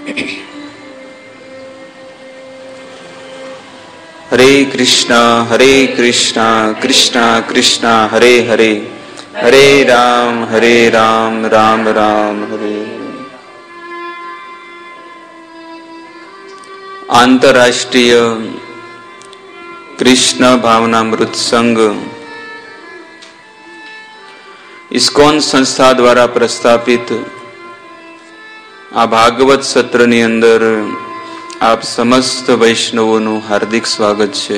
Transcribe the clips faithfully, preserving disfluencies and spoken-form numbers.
હરે કૃષ્ણ હરે કૃષ્ણ કૃષ્ણ કૃષ્ણ હરે હરે હરે રામ હરે રામ રામ રામ હરે હરે. આંતરરાષ્ટ્રીય કૃષ્ણ ભાવનામૃત સંઘ ઇસ્કોન સંસ્થા દ્વારા પ્રસ્થાપિત આ ભાગવત સત્રની અંદર આપ સમસ્ત વૈષ્ણવોનું હાર્દિક સ્વાગત છે.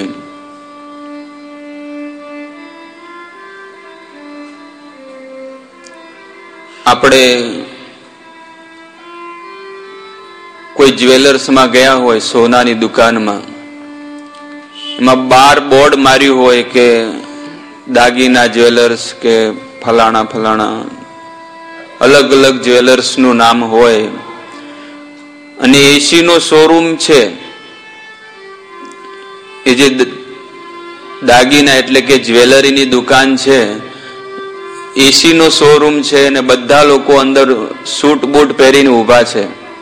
આપણે કોઈ જ્વેલર્સમાં ગયા હોય, સોનાની દુકાનમાં, એમાં બાર બોર્ડ માર્યું હોય કે દાગીના જ્વેલર્સ કે ફલાણા ફલાણા અલગ અલગ જ્વેલર્સ નું નામ હોય, અને એસી નો શોરૂમ છે. એ જે દાગીના એટલે કે જ્વેલરીની દુકાન છે, એસી નો શોરૂમ છે, અને બધા લોકો અંદર સૂટ બૂટ પહેરીને ઉભા છે.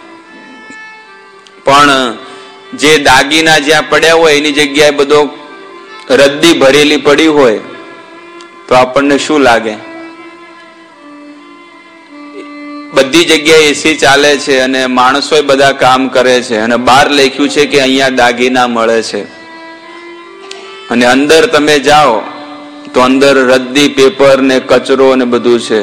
પણ જે દાગીના જ્યાં પડ્યા હોય એની જગ્યાએ બધો રદ્દી ભરેલી પડી હોય તો આપણને શું લાગે? બધી જગ્યાએ એસી ચાલે છે અને માણસો બધા કામ કરે છે, અને બહાર લખ્યું છે કે અહીંયા દાગીના મળે છે, અને અંદર તમે જાઓ તો અંદર રદ્દી, પેપર ને કચરો ને બધું છે.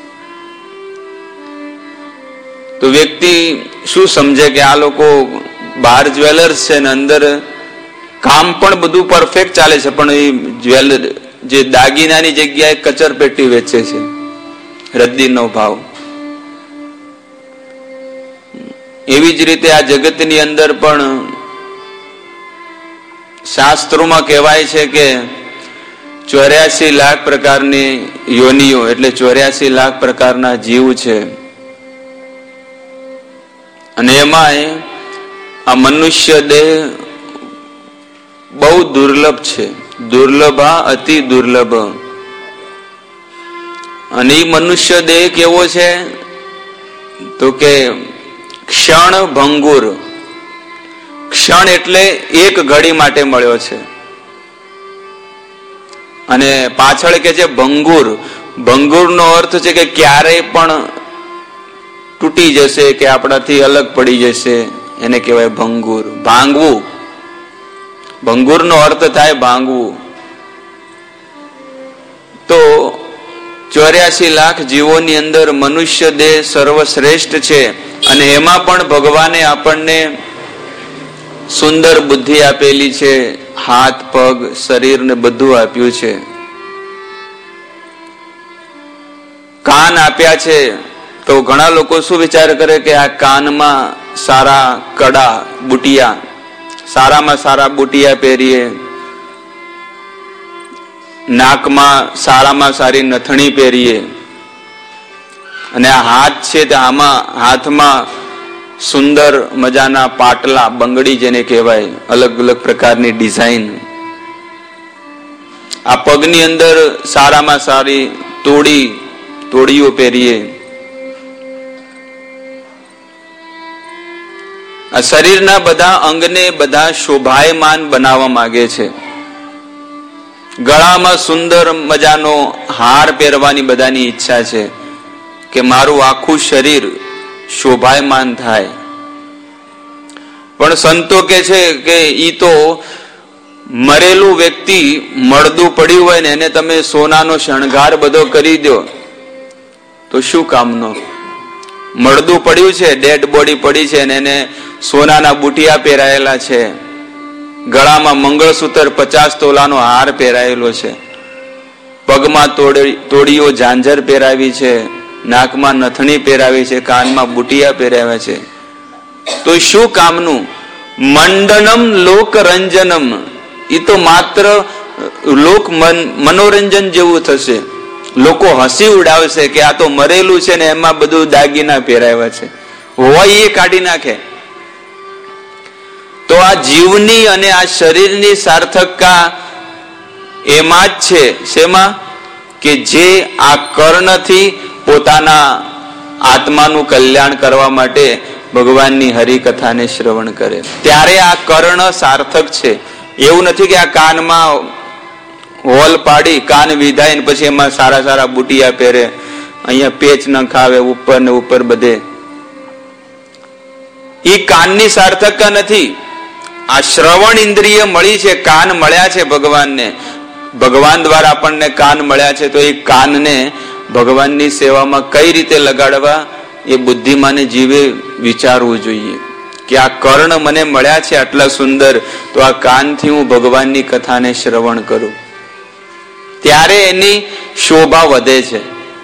તો વ્યક્તિ શું સમજે કે આ લોકો બહાર જ્વેલર્સ છે ને અંદર કામ પણ બધું પરફેક્ટ ચાલે છે, પણ એ જ્વેલર જે દાગીનાની જગ્યાએ કચર પેટી વેચે છે, રદ્દીનો ભાવ. એવી જ રીતે આ જગતની અંદર પણ શાસ્ત્રોમાં કહેવાય છે કે ચોર્યાસી લાખ પ્રકારની યોનિઓ એટલે ચોર્યાસી લાખ પ્રકારના જીવ છે, અને એમાંય આ મનુષ્ય દેહ બહુ દુર્લભ છે. દુર્લભા અતિ દુર્લભ. અને એ મનુષ્ય દેહ કેવો છે તો કે ક્ષણ ભંગુર. ક્ષણ એટલે એક ઘડી માટે મળ્યો છે, અને પાછળ કે છે ભંગુર. ભંગુર નો અર્થ છે કે ક્યારેય પણ તૂટી જશે કે આપણાથી અલગ પડી જશે, એને કહેવાય ભંગુર. ભાંગવું, ભંગુર નો અર્થ થાય ભાંગવું. તો ચોર્યાસી લાખ જીવોની અંદર મનુષ્ય દેહ સર્વશ્રેષ્ઠ છે, અને એમાં પણ ભગવાને આપણને સુંદર બુદ્ધિ આપેલી છે, હાથ પગ શરીર ને બધું આપ્યું છે. કાન આપ્યા છે, તો ઘણા લોકો શું વિચાર કરે કે આ કાનમાં સારા કડા બુટિયા, સારામાં સારા બુટિયા પહેરીએ, નાકમાં સારામાં સારી નથણી પહેરીએ, અને આ હાથ છે તે આમાં હાથમાં સુંદર મજાના પાટલા, બંગડી જેને કહેવાય, અલગ અલગ પ્રકારની ડિઝાઇન. આ પગની અંદર સારામાં સારી તોડી તોડીઓ પહેરીએ. આ શરીરના બધા અંગને બધા શોભાયમાન બનાવવા માંગે છે. ગળામાં સુંદર મજાનો હાર પહેરવાની બધાની ઈચ્છા છે કે મારું આખું શરીર શોભાયમાન થાય. પણ સંતો કે છે કે ઈ તો મરેલું વ્યક્તિ મળદું પડ્યું હોય ને એને તમે સોનાનો શણગાર બધો કરી દો તો શું કામનો? મળદું પડ્યું છે, ડેડ બોડી પડી છે, ને એને સોનાના બુટિયા પહેરાયેલા છે, ગળામાં મંગળસૂત્ર પચાસ તોલાનો હાર પહેરાયેલો છે, પગમાં તોડીઓ ઝાંઝર પહેરાવી છે, નાકમાં નથણી પહેરાવી છે, કાનમાં બુટિયા પહેરાવ્યા છે, તો શું કામનું? મંડનમ લોક રંજનમ. એ તો માત્ર લોક મનોરંજન જેવું થશે. લોકો હસી ઉડાવશે કે આ તો મરેલું છે ને એમાં બધું દાગીના પહેરાવ્યા છે, હોય એ કાઢી નાખે. તો આ જીવની અને આ શરીરની સાર્થકતા એમાં જ છે. શેમાં? કે જે આ કર્ણથી પોતાના આત્માનું કલ્યાણ કરવા માટે ભગવાનની હરિકથાને શ્રવણ કરે ત્યારે આ કર્ણ સાર્થક છે. એવું નથી કે આ કાનમાં હોલ પાડી કાન વિધાય પછી એમાં સારા સારા બુટિયા પહેરે, અહીંયા પેચ ન ખાવે ઉપર ને ઉપર બધે. એ કાનની સાર્થકતા નથી. આ શ્રવણ ઇન્દ્રિય મળી છે, કાન મળ્યા છે ભગવાનને, ભગવાન દ્વારા આપણને કાન મળ્યા છે, તો એ કાનને ભગવાનની સેવામાં કઈ રીતે લગાડવા એ બુદ્ધિમાને જીવે વિચારવું જોઈએ કે આ કર્ણ મને મળ્યા છે આટલા સુંદર, તો આ કાનથી હું ભગવાનની કથાને શ્રવણ કરું, ત્યારે એની શોભા વધે છે.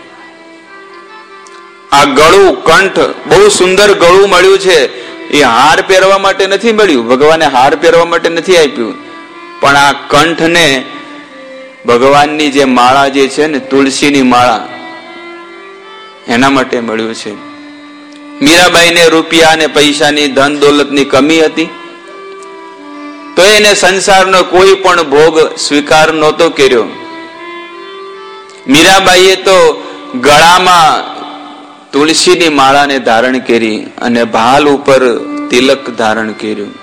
આ ગળું કંઠ બહુ સુંદર ગળું મળ્યું છે, એ હાર પહેરવા માટે નથી મળ્યું, ભગવાને હાર પહેરવા માટે નથી આપ્યું, પણ આ કંઠને ભગવાનની જે માળા જે છે ને તુલસીની માળા એના માટે મળ્યું છે. મીરાબાઈને રૂપિયા અને પૈસાની ધન દોલતની કમી હતી, તો એને સંસારનો કોઈ પણ ભોગ સ્વીકાર નહોતો કર્યો. મીરાબાઈએ તો ગળામાં તુલસીની માળાને ધારણ કરી અને ભાલ ઉપર તિલક ધારણ કર્યું.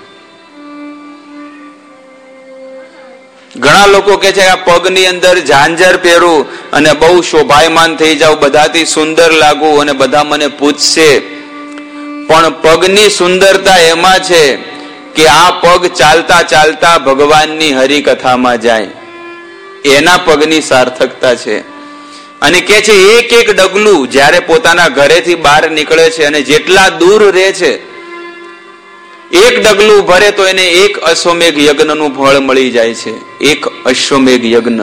ઘણા લોકો કે છે આ પગની અંદર ઝાંઝર પહેરું અને બહુ શોભાયમાન થઈ જાવ, બધાથી સુંદર લાગુ અને બધા મને પૂછશે. પણ પગની સુંદરતા એમાં છે કે આ પગ ચાલતા ચાલતા ભગવાનની હરિકથામાં જાય, એના પગની સાર્થકતા છે. અને કે છે એક એક ડગલું જ્યારે પોતાના ઘરેથી બહાર નીકળે છે અને જેટલા દૂર રહે છે, એક ડગલું ભરે તો એને એક અશ્વમેઘ યજ્ઞનું ફળ મળી જાય છે. એક અશ્વમેઘ યજ્ઞ.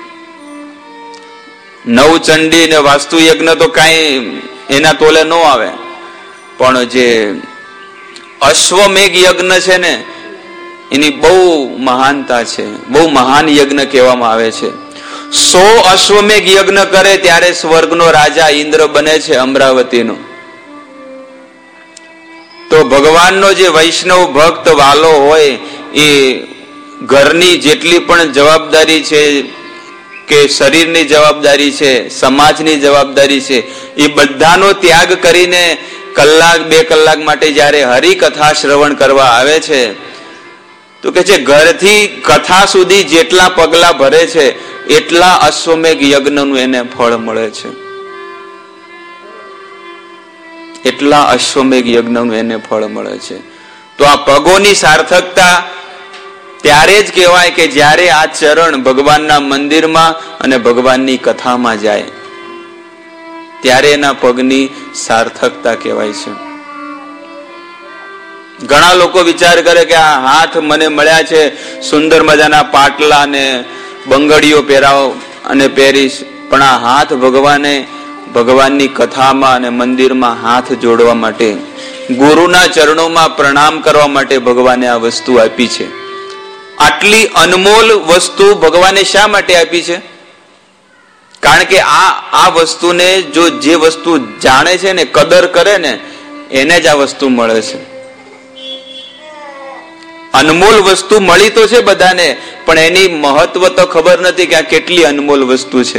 નવચંડી ને વાસ્તુ યજ્ઞ તો કઈ એના તોલે ન આવે, પણ જે અશ્વમેઘ યજ્ઞ છે ને એની બહુ મહાનતા છે, બહુ મહાન યજ્ઞ કહેવામાં આવે છે. સો અશ્વમેઘ યજ્ઞ કરે ત્યારે સ્વર્ગનો રાજા ઇન્દ્ર બને છે, અમરાવતીનો. તો ભગવાનનો જે વૈષ્ણવ ભક્ત વાલો હોય એ ઘરની જેટલી પણ જવાબદારી છે કે શરીરની જવાબદારી છે, સમાજની જવાબદારી છે, એ બધાનો ત્યાગ કરીને કલાક બે કલાક માટે જયારે હરિકથા શ્રવણ કરવા આવે છે, તો કે છે ઘરથી કથા સુધી જેટલા પગલા ભરે છે એટલા અશ્વમેઘ યજ્ઞનું એને ફળ મળે છે, એટલા અશ્વમેઘ યજ્ઞનું એને ફળ મળે છે. તો આ પગોની સાર્થકતા ત્યારે જ કહેવાય કે જ્યારે આ ચરણ ભગવાનના મંદિરમાં અને ભગવાનની કથામાં જાય, ત્યારે એના પગની સાર્થકતા કહેવાય છે. ઘણા લોકો વિચાર કરે કે આ હાથ મને મળ્યા છે, સુંદર મજાના પાટલા ને બંગડીઓ પહેરાવો અને પહેરીશ, પણ આ હાથ ભગવાને ભગવાનની કથામાં અને મંદિરમાં હાથ જોડવા માટે, ગુરુના ચરણોમાં પ્રણામ કરવા માટે ભગવાને આ વસ્તુ આપી છે. આટલી અનમોલ વસ્તુ ભગવાને શા માટે આપી છે? કારણ કે આ આ વસ્તુને જો જે વસ્તુ જાણે છે ને, કદર કરે ને, એને જ આ વસ્તુ મળે છે. અનમોલ વસ્તુ મળી તો છે બધાને, પણ એની મહત્વ તો ખબર નથી કે આ કેટલી અનમોલ વસ્તુ છે.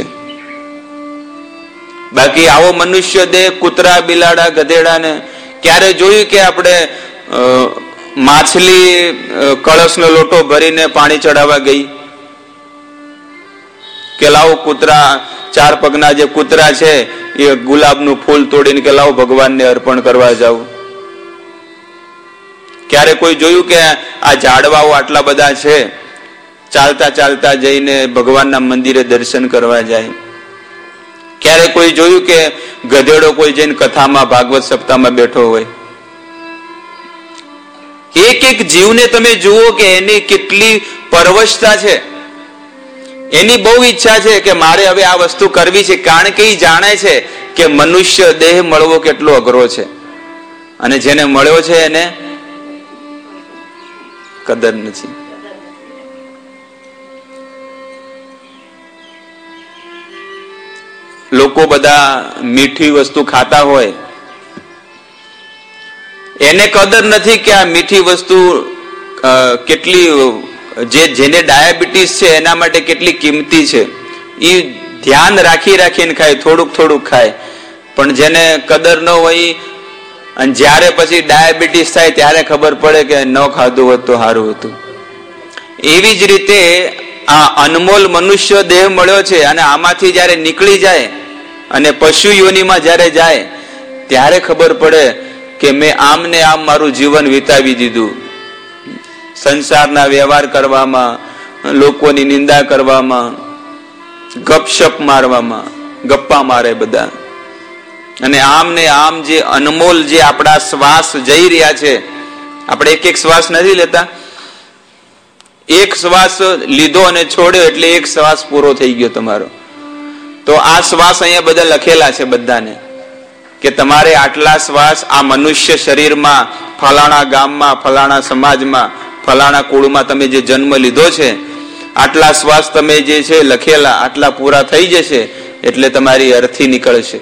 બાકી આવો મનુષ્ય દેહ કૂતરા બિલાડા ગધેડા ને ક્યારે જોયું કે આપણે માછલી કળશનો લોટો ભરીને પાણી ચડાવવા ગઈ? કે લાવો કૂતરા, ચાર પગના જે કૂતરા છે એ ગુલાબનું ફૂલ તોડીને કે લાવો ભગવાનને અર્પણ કરવા જાવ. ક્યારે કોઈ જોયું કે આ ઝાડવાઓ આટલા બધા છે, ચાલતા ચાલતા જઈને ભગવાનના મંદિરે દર્શન કરવા જાય? ક્યારે કોઈ જોયું કે ગધેડો કોઈ જઈને કથામાં ભાગવત સપ્તાહમાં બેઠો હોય? એક એક જીવને તમે જુઓ કે એની કેટલી પરવશતા છે, એની બહુ ઈચ્છા છે કે મારે હવે આ વસ્તુ કરવી છે, કારણ કે એ જાણે છે કે મનુષ્ય દેહ મળવો કેટલો અઘરો છે, અને જેને મળ્યો છે એને કદર નથી. લોકો બધા મીઠી વસ્તુ ખાતા હોય, એને કદર નથી કે આ મીઠી વસ્તુ કેટલી, જે જેને ડાયાબિટીસ છે એના માટે કેટલી કિંમતી છે. એ ધ્યાન રાખી રાખીને ખાય, થોડુંક થોડુંક ખાય. પણ જેને કદર ન હોય અને જ્યારે પછી ડાયાબિટીસ થાય ત્યારે ખબર પડે કે ન ખાધું હોત તો સારું હતું. એવી જ રીતે આ અનમોલ મનુષ્ય દેહ મળ્યો છે અને આમાંથી જ્યારે નીકળી જાય અને પશુ યોનિમાં જ્યારે જાય ત્યારે ખબર પડે કે મેં આમ ને આમ મારું જીવન વિતાવી દીધું. સંસારના વ્યવહાર કરવામાં, લોકોની નિંદા કરવામાં, ગપશપ મારવામાં, ગપ્પા મારે બધા. અને આમ ને આમ જે અનમોલ જે આપણા શ્વાસ જઈ રહ્યા છે, આપણે એક એક શ્વાસ નથી લેતા, એક શ્વાસ લીધો અને છોડ્યો એટલે એક શ્વાસ પૂરો થઈ ગયો તમારો. તો આ શ્વાસ અહીંયા બધા લખેલા છે બધાને કે તમારે આટલા શ્વાસ આ મનુષ્ય શરીરમાં, ફલાણા ગામમાં, ફલાણા સમાજમાં, ફલાણા કુળમાં તમે જે જન્મ લીધો છે, આટલા શ્વાસ તમે જે છે લખેલા આટલા પૂરા થઈ જશે એટલે તમારી અર્થી નીકળશે.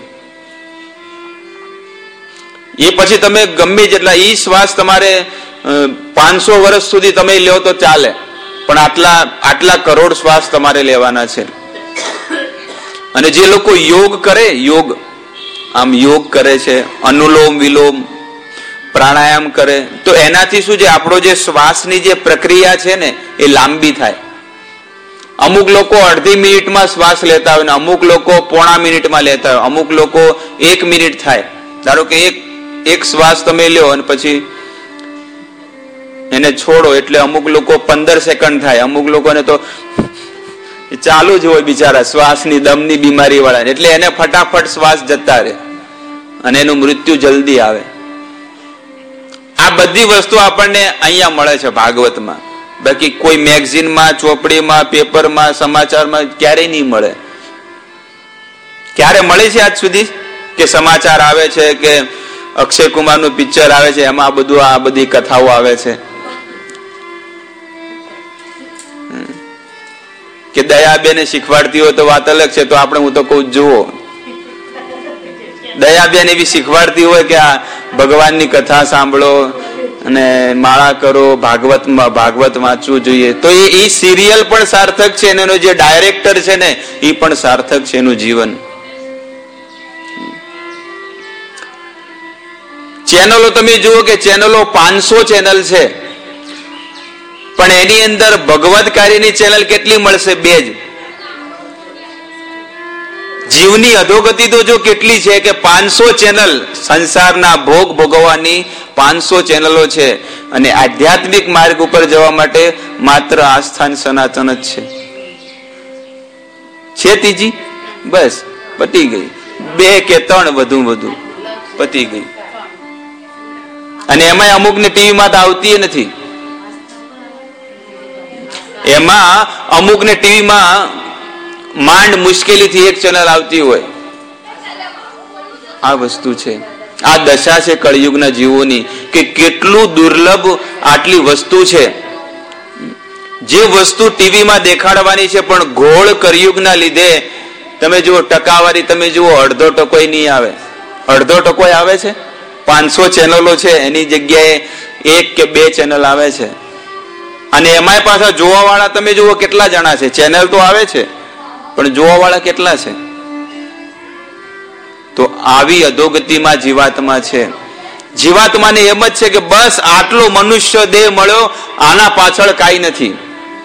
એ પછી તમે ગમે જેટલા ઈ શ્વાસ તમારે પાંચસો વર્ષ સુધી તમે લ્યો તો ચાલે, પણ આટલા આટલા કરોડ શ્વાસ તમારે લેવાના છે. અને જે લોકો યોગ કરે, યોગ આમ યોગ કરે છે, અનુલોમ વિલોમ પ્રાણાયામ કરે, તો એનાથી શું છે, આપણો જે શ્વાસની જે પ્રક્રિયા છે ને એ લાંબી થાય. અમુક લોકો અડધી મિનિટમાં શ્વાસ લેતા હોય ને અમુક લોકો પોણા મિનિટમાં લેતા હોય, અમુક લોકો એક મિનિટ થાય. ધારો કે એક એક શ્વાસ તમે લ્યો અને પછી એને છોડો એટલે અમુક લોકો પંદર સેકન્ડ થાય, અમુક લોકોને તો ચાલુ જ હોય બિચારા શ્વાસની દમની બીમારી વાળા, એટલે એને ફટાફટ શ્વાસ જતા રહે અને એનું મૃત્યુ જલ્દી આવે. આ બધી વસ્તુ આપણને અહીંયા મળે છે ભાગવતમાં, બાકી કોઈ મેગઝીનમાં, ચોપડીમાં, પેપરમાં, સમાચારમાં ક્યારેય નહીં મળે. ક્યારે મળે છે આજ સુધી કે સમાચાર આવે છે કે અક્ષય કુમાર નું પિક્ચર આવે છે એમાં આ બધું આ બધી કથાઓ આવે છે કે દયાબેને શીખવાડતી હોય તો વાત અલગ છે, તો આપણે હું તો કહું જુઓ દયાબેન એવી શીખવાડતી હોય કે આ ભગવાનની કથા સાંભળો અને માળા કરો, ભાગવતમાં ભાગવત વાંચવું જોઈએ, તો એ સિરિયલ પણ સાર્થક છે અને એનો જે ડાયરેક્ટર છે ને એ પણ સાર્થક છે એનું જીવન. ચેનલો તમે જુઓ કે ચેનલો પાંચસો ચેનલ છે, પણ એની અંદર ભગવત કાર્યની ચેનલ કેટલી મળશે? બે જ. જીવની અધોગતિ તો જો કેટલી છે કે પાંચસો ચેનલ સંસારના ભોગ ભોગવવાની પાંચસો ચેનલો છે, અને આધ્યાત્મિક માર્ગ ઉપર જવા માટે માત્ર આસ્થાન સનાતન જ છે. છે ત્રીજી? બસ પતી ગઈ. બે કે ત્રણ વધુ વધુ પતી ગઈ. અને એમાં અમુક ને ટીવીમાં તો આવતી નથી, એમાં અમુક ને ટીવીમાં માંડ મુશ્કેલીથી એક ચેનલ આવતી હોય. આ વસ્તુ છે, આ દશા છે કળિયુગના જીવોની કે કેટલું દુર્લભ આટલી વસ્તુ છે. જે વસ્તુ ટીવીમાં દેખાડવાની છે પણ ઘોળ કળિયુગના લીધે તમે જુઓ ટકાવારી, તમે જુઓ અડધો ટકોય નહીં આવે. અડધો ટકોય આવે છે? પાંચસો ચેનલો છે એની જગ્યાએ એક કે બે ચેનલ આવે છે, અને એમાંય પાછા જોવા વાળા તમે જુઓ કેટલા જણા છે. ચેનલ તો આવે છે પણ જોવા વાળા કેટલા છે? તો આવી અધોગતિમાં જીવાત્મા છે. જીવાત્માને એમ જ છે કે બસ આટલો મનુષ્ય દેહ મળ્યો, આના પાછળ કાંઈ નથી,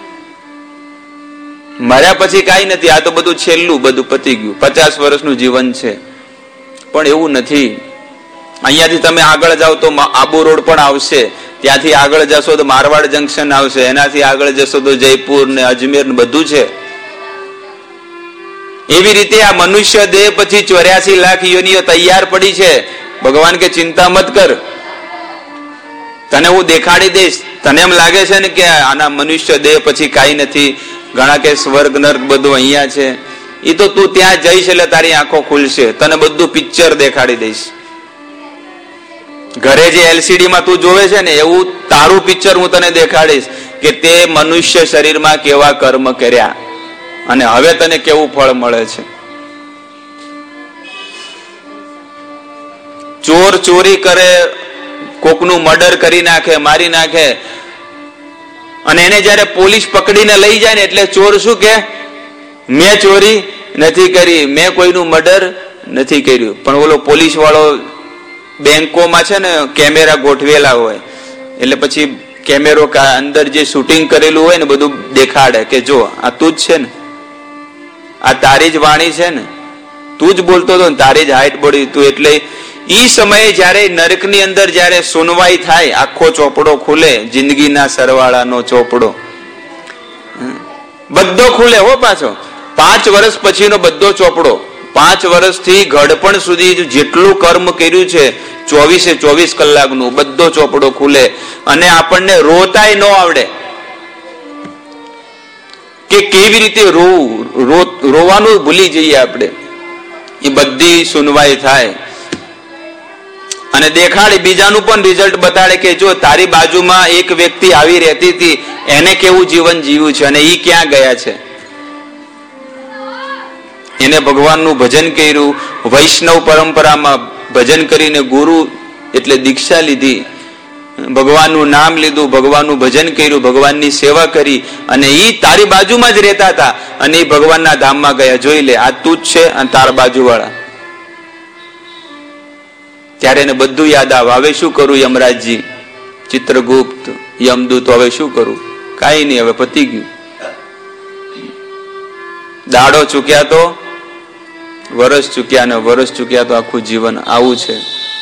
મર્યા પછી કાંઈ નથી, આ તો બધું છેલ્લું, બધું પતી ગયું, પચાસ વર્ષનું જીવન છે. પણ એવું નથી. અહીંયાથી તમે આગળ જાઓ તો આબુ રોડ પણ આવશે, ત્યાંથી આગળ જશો તો મારવાડ જંકશન આવશે, એનાથી આગળ જશો તો જયપુર ને અજમેર ને બધું છે. એવી રીતે આ મનુષ્ય દેહ પછી ચોર્યાસી લાખ યોનિઓ તૈયાર પડી છે. ભગવાન કે ચિંતા મત કર, તને હું દેખાડી દઈશ. તને એમ લાગે છે ને કે આના મનુષ્ય દેહ પછી કાંઈ નથી, ઘણા કે સ્વર્ગ નર્ક બધું અહીંયા છે, એ તો તું ત્યાં જઈશ એટલે તારી આંખો ખુલશે, તને બધું પિક્ચર દેખાડી દઈશ. ઘરે જે એલસીડી માં તું જોવે છે ને એવું તારું પિક્ચર હું તને દેખાડીશ કે તે મનુષ્ય શરીરમાં કેવા કર્મ કર્યા અને હવે તને કેવું ફળ મળે છે. ચોર ચોરી કરે, કોકનું મર્ડર કરી નાખે, મારી નાખે, અને એને જયારે પોલીસ પકડીને લઈ જાય ને એટલે ચોર શું કે, મેં ચોરી નથી કરી, મેં કોઈનું મર્ડર નથી કર્યું. પણ ઓલો પોલીસ વાળો બેંકોમાં છે ને કેમેરા ગોઠવેલા હોય, એટલે પછી કેમેરો અંદર જે શૂટિંગ કરેલું હોય ને બધું દેખાડે કે જો આ તું જ છે ને, આ તારી જ વાણી છે ને, તું જ બોલતો હતો ને, તારી જ હાઈટ બોડી તું. એટલે ઈ સમયે જયારે નરકની અંદર જયારે સુનવાઈ થાય, આખો ચોપડો ખુલે, જિંદગીના સરવાળાનો ચોપડો બધો ખુલે હો પાછો. પાંચ વર્ષ પછીનો બધો ચોપડો, પાંચ વર્ષથી ઘડપણ સુધી જેટલું કર્મ કર્યું છે ચોવીસે ચોવીસ કલાકનું બધો ચોપડો ખુલે. અને આપણને રોતાય ન આવડે કે કેવી રીતે રોવું, રોવાનું ભૂલી જઈએ આપણે. એ બધી સુનવાઈ થાય અને દેખાડે, બીજાનું પણ રિઝલ્ટ બતાડે કે જો તારી બાજુમાં એક વ્યક્તિ આવી રહેતી હતી, એને કેવું જીવન જીવ્યું છે અને ઈ ક્યાં ગયા છે. એને ભગવાનનું ભજન કર્યું, વૈષ્ણવ પરંપરામાં ભજન કરીને ગુરુ એટલે દીક્ષા લીધી, ભગવાનનું નામ લીધું, ભગવાનનું ભજન કર્યું, ભગવાનની સેવા કરી, અને ઈ તારી બાજુમાં જ રહેતા હતા અને એ ભગવાનના ધામમાં ગયા. જોઈ લે, આ તું જ છે અને તારા બાજુવાળા. ત્યારે એને બધું યાદ આવે. હવે શું કરું યમરાજજી, ચિત્રગુપ્ત, યમદૂત, હવે શું કરું? કાંઈ નહીં, હવે પતી ગયું. દાડો ચૂક્યા તો વરસ ચૂક્યા, ને વરસ ચૂક્યા તો આખું જીવન. આવું છે.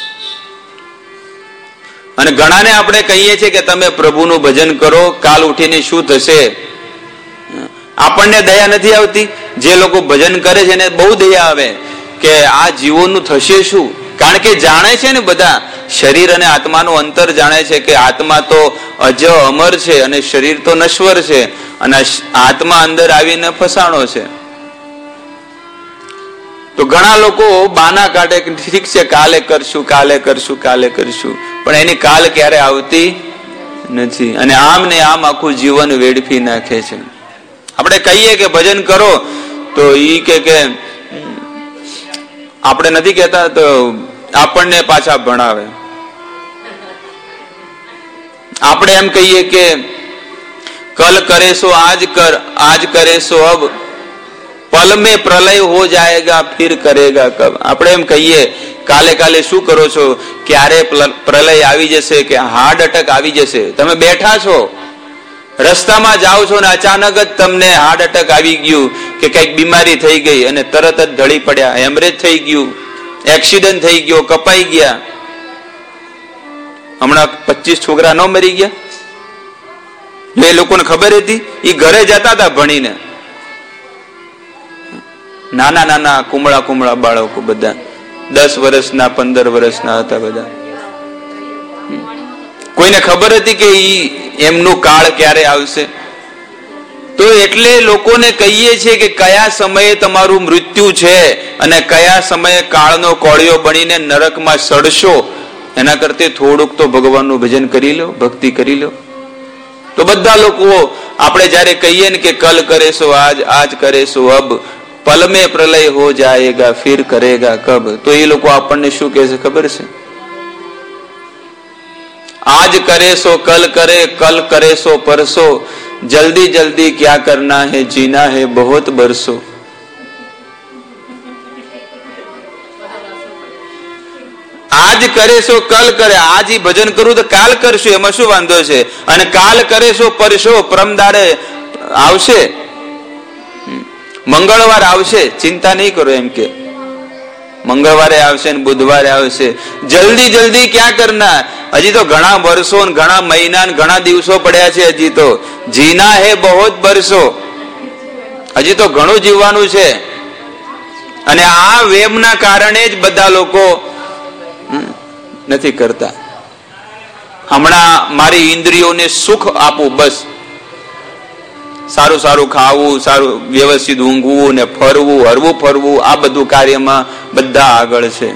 અને ઘણાને આપણે કહીએ છીએ કે તમે પ્રભુનું ભજન કરો, કાલ ઉઠીને શું થશે. આપણને દયા નથી આવતી. જે લોકો ભજન કરે છે એને બહુ દયા આવે કે આ જીવોનું થશે શું. કારણ કે જાણે છે ને બધા, શરીર અને આત્માનું અંતર જાણે છે કે આત્મા તો અજ અમર છે અને શરીર તો નશ્વર છે, અને આત્મા અંદર આવીને ફસાણો છે. તો ઘણા લોકો બાના કાઢે કે ઠીક છે કાલે કરશું, કાલે કરશું, કાલે કરશું, પણ એની કાલ ક્યારે આવતી નથી. અને આમ ને આમ આખું જીવન વેડફી નાખે છે. આપણે કહીએ કે ભજન કરો તો ઈ કે કે આપણે નથી કહેતા, તો આપણને પાછા ભણાવે. આપણે એમ કહીએ કે કલ કરે સો આજ કર, આજ કરે સો અબ, પલ में प्रलय हो जाएगा फिर करेगा कब. આપણે એમ કહીએ કાલે કાલે શું કરો છો, ક્યારે પ્રલય આવી જશે, કે હાર્ટ એટેક આવી જશે. તમે બેઠા છો, રસ્તામાં જાઓ છો ને અચાનક જ તમને હાર્ટ એટેક આવી ગયું કે કઈક બીમારી થઈ ગઈ અને તરત જ ઢળી પડ્યા, હેમરેજ થઈ ગયું, એક્સિડન્ટ થઈ ગયો, કપાઈ ગયા. હમણાં પચીસ છોકરા ન મરી ગયા? એ લોકોને ખબર હતી? એ ઘરે જતા હતા ભણીને, નાના નાના કુમળા કુમળા બાળકો, બધા દસ વર્ષના પંદર વર્ષના હતા બધા. કોઈને ખબર હતી કે ઈ એમનું કાળ ક્યારે આવશે? તો એટલે લોકોને કહીએ છીએ કે કયા સમયે તમારું મૃત્યુ છે અને કયા સમયે કાળનો કોળિયો બનીને નરકમાં સડશો, એના કરતા થોડુંક તો ભગવાનનું ભજન કરી લો, ભક્તિ કરી લો. તો બધા લોકો આપણે જયારે કહીએ ને કે કલ કરે સો આજ, આજ કરે સો અબ, પલ में प्रलय हो जाएगा फिर करेगा कब, તો એ લોકો આપણને શું કહે છે ખબર છે? आज करे सो कल करे, कल करे सो परसो, जल्दी जल्दी क्या करना है, जीना है बहुत बरसो. આજ કરે સો કલ કરે, આજ ઈ ભજન કરું તો કાલ કરશું, એમાં શું વાંધો છે? અને કાલ કરે સો પરસો, પરમદાડે આવશે, મંગળવાર આવશે, ચિંતા નહીં કરો. એમ કે મંગળવારે આવશે ને બુધવારે આવશે. જલ્દી જલ્દી ક્યાં કરના, હજી તો ઘણા વર્ષો ને ઘણા મહિના ને ઘણા દિવસો પડ્યા છે. હજી તો જીના હે બહોત બરસો, હજી તો ઘણું જીવવાનું છે. અને આ વેમના કારણે જ બધા લોકો નથી કરતા. હમણાં મારી ઇન્દ્રિયોને સુખ આપવું, બસ સારું સારું ખાવું, સારું વ્યવસ્થિત ઊંઘવું ને ફરવું, હરવું ફરવું, આ બધું કાર્યમાં બધા આગળ છે.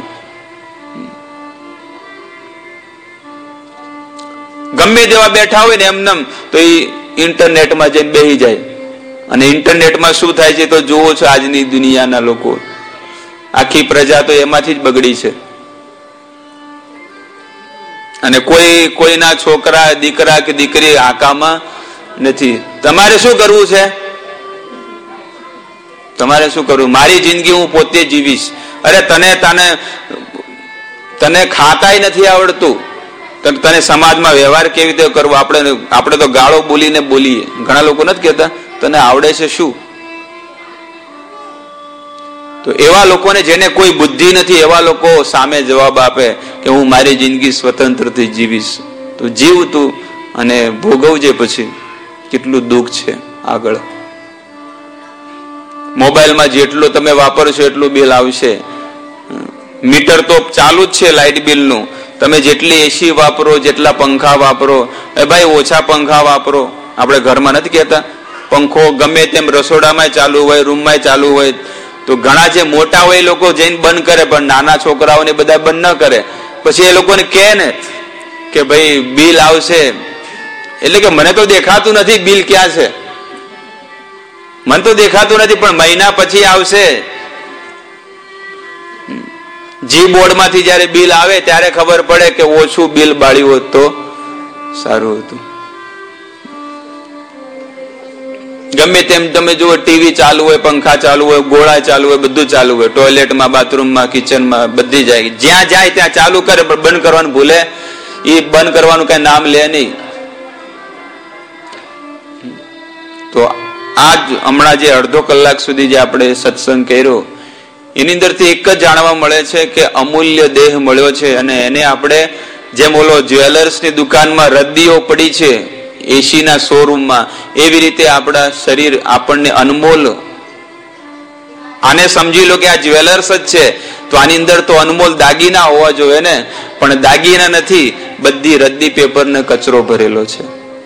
ગમે તેવા બેઠા હોય ને એમનેમ તો એ ઇન્ટરનેટમાં જઈને બેસી જાય. અને ઇન્ટરનેટમાં શું થાય છે તો જુઓ છો, આજની દુનિયાના લોકો, આખી પ્રજા તો એમાંથી જ બગડી છે. અને કોઈ કોઈના છોકરા, દીકરા કે દીકરી આકામાં નથી. તમારે શું કરવું છે? તમારે શું કરવું? મારી જિંદગી હું પોતે જીવીશ. અરે તને તને તને ખાતાય નથી આવડતું, તને સમાજમાં વ્યવહાર કેવી રીતે કરવો, આપણે આપણે તો ગાળો બોલીને બોલીએ. ઘણા લોકો નથી કહેતા તને આવડે છે શું? તો એવા લોકોને જેને કોઈ બુદ્ધિ નથી એવા લોકો સામે જવાબ આપે કે હું મારી જિંદગી સ્વતંત્રથી જીવીશ. તો જીવ તું અને ભોગવજે, પછી કેટલું દુઃખ છે આગળ. મોબાઈલમાં જેટલું તમે વાપરશો એટલું બિલ આવશે. મીટર તો ચાલુ જ છે લાઇટ બિલનું. તમે જેટલી એસી વાપરો, જેટલા પંખા વાપરો, એ ભાઈ ઓછા પંખા વાપરો. આપણે ઘરમાં નથી કહેતા પંખો ગમે તેમ રસોડામાં ચાલુ હોય, રૂમમાં ચાલુ હોય. તો ઘણા જે મોટા હોય એ લોકો જઈને બંધ કરે, પણ નાના છોકરાઓને બધા બંધ ન કરે. પછી એ લોકોને કહે ને કે ભાઈ બિલ આવશે, એટલે કે મને તો દેખાતું નથી બિલ ક્યાં છે, મને તો દેખાતું નથી, પણ મહિના પછી આવશે. જી બોર્ડ માંથી જયારે બિલ આવે ત્યારે ખબર પડે કે ઓછું બિલ બાળ્યું હોત તો સારું હતું. ગમે તેમ તમે જુઓ, ટીવી ચાલુ હોય, પંખા ચાલુ હોય, ગોળા ચાલુ હોય, બધું ચાલુ હોય, ટોયલેટમાં, બાથરૂમમાં, કિચનમાં, બધી જાય. જ્યાં જાય ત્યાં ચાલુ કરે, પણ બંધ કરવાનું ભૂલે. એ બંધ કરવાનું કઈ નામ લે નહીં. તો આજ હમણાં જે અડધો કલાક સુધી જે આપણે સત્સંગ કર્યો એની અંદરથી એક જ જાણવા મળે છે કે અમૂલ્ય દેહ મળ્યો છે, અને એને આપણે જેમ ઓલો જ્વેલર્સની દુકાનમાં રદ્દીઓ પડી છે એસી ના શોરૂમમાં, એવી રીતે આપણા શરીર આપણને અનમોલ, આને સમજી લો કે આ જ્વેલર્સ જ છે, તો આની અંદર તો અનમોલ દાગીના હોવા જોઈએ ને, પણ દાગીના નથી, બધી રદ્દી પેપર ને કચરો ભરેલો છે.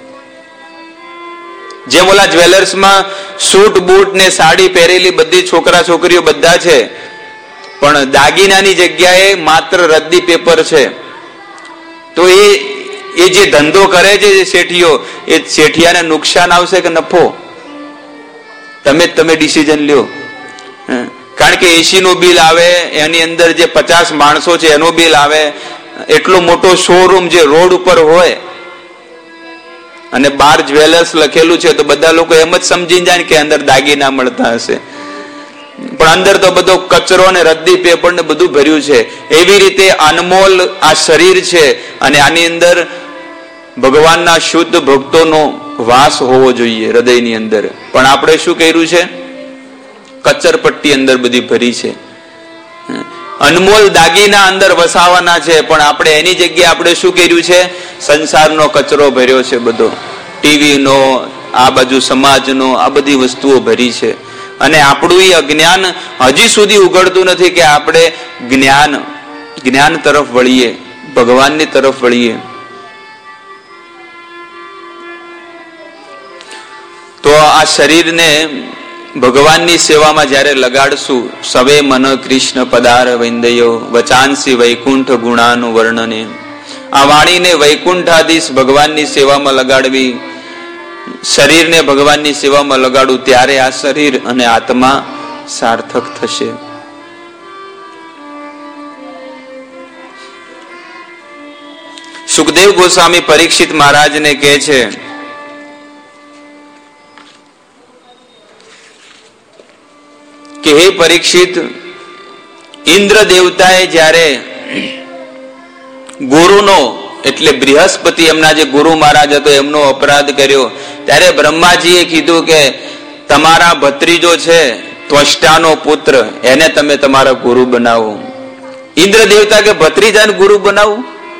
જેમ ઓલા જ્વેલર્સમાં સૂટ બૂટ ને સાડી પહેરેલી બધી છોકરા છોકરીઓ બધા છે, પણ દાગીનાની જગ્યાએ માત્ર રદ્દી પેપર છે. તો એ એ જે ધંધો કરે છે જે શેઠીઓ, એ શેઠિયાને નુકસાન આવશે કે નફો? તમે તમે ડિસિઝન લ્યો. કારણ કે એસી નું બિલ આવે, એની અંદર જે પચાસ માણસો છે એનું બિલ આવે, એટલો મોટો શોરૂમ જે રોડ ઉપર હોય અને બાર જ્વેલર્સ લખેલું છે, તો બધા લોકો એમ જ સમજીને જાય કે અંદર દાગીના મળતા હશે, પણ અંદર તો બધો કચરો ને રદ્દી પેપર ને બધું ભર્યું છે. એવી રીતે અનમોલ આ શરીર છે, અને આની અંદર ભગવાનના શુદ્ધ ભક્તોનો વાસ હોવો જોઈએ હૃદયની અંદર. પણ આપણે શું કર્યું છે? કચરપટ્ટી અંદર બધી ભરી છે. અનમોલ દાગીના અંદર વસાવાના છે, પણ આપણે એની જગ્યાએ આપણે શું કર્યું છે? સંસારનો કચરો ભર્યો છે બધો, ટીવી નો, આ બાજુ સમાજનો, આ બધી વસ્તુઓ ભરી છે. અને આપણું એ અજ્ઞાન હજી સુધી ઉઘડતું નથી કે આપણે જ્ઞાન જ્ઞાન તરફ વળીએ, ભગવાનની તરફ વળીએ. તો આ શરીરને ભગવાનની સેવામાં જયારે લગાડશું, સવે મન કૃષ્ણ પદાર વૈંદયો વચાંસી વૈકુંઠ ગુણાનું વર્ણને, આ વાણીને વૈકુંઠાધીશ ભગવાનની સેવામાં લગાડવી, શરીરને ભગવાનની સેવામાં લગાડવું, ત્યારે આ શરીર અને આત્મા સાર્થક થશે. સુખદેવ ગોસ્વામી પરીક્ષિત મહારાજને કહે છે કે હે પરીક્ષિત, ઇન્દ્ર દેવતાએ જ્યારે ગુરુનો, એટલે બૃહસ્પતિ એમના જે ગુરુ મહારાજ હતો, એમનો અપરાધ કર્યો, ત્યારે બ્રહ્માજીએ કીધું કે તમારા ભત્રીજો છે ત્વષ્ટાનો પુત્ર, એને તમે તમારા ગુરુ બનાવો. ઇન્દ્ર દેવતા કે ભત્રીજાને ગુરુ બનાવું?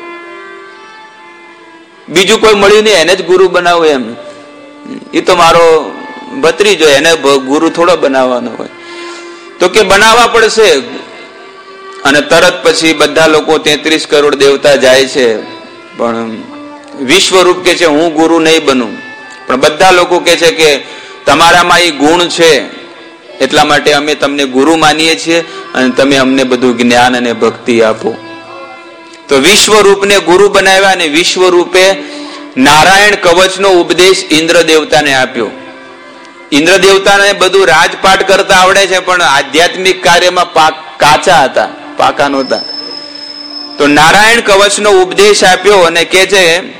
બીજું કોઈ મળ્યું નહીં, એને જ ગુરુ બનાવું? એમ એ તો મારો ભત્રીજો, એને ગુરુ થોડો બનાવવાનો હોય. તો કે બનાવવા પડશે. અને તરત પછી બધા લોકો તેત્રીસ કરોડ દેવતા જાય છે, પણ વિશ્વરૂપ કે છે હું ગુરુ નહીં બનું. પણ બધા લોકો કે છે કે તમારામાં એ ગુણ છે, એટલા માટે અમે તમને ગુરુ માનીએ છીએ, અને તમે અમને બધું જ્ઞાન અને ભક્તિ આપો. તો વિશ્વરૂપને ગુરુ બનાવ્યા, અને વિશ્વરૂપે નારાયણ કવચનો ઉપદેશ ઇન્દ્ર દેવતાને આપ્યો. ઇન્દ્ર દેવતાને બધું રાજપાટ કરતા આવડે છે, પણ આધ્યાત્મિક કાર્યમાં કાચા હતા, પાકા નહોતા. તો નારાયણ કવચનો ઉપદેશ આપ્યો અને કે છે,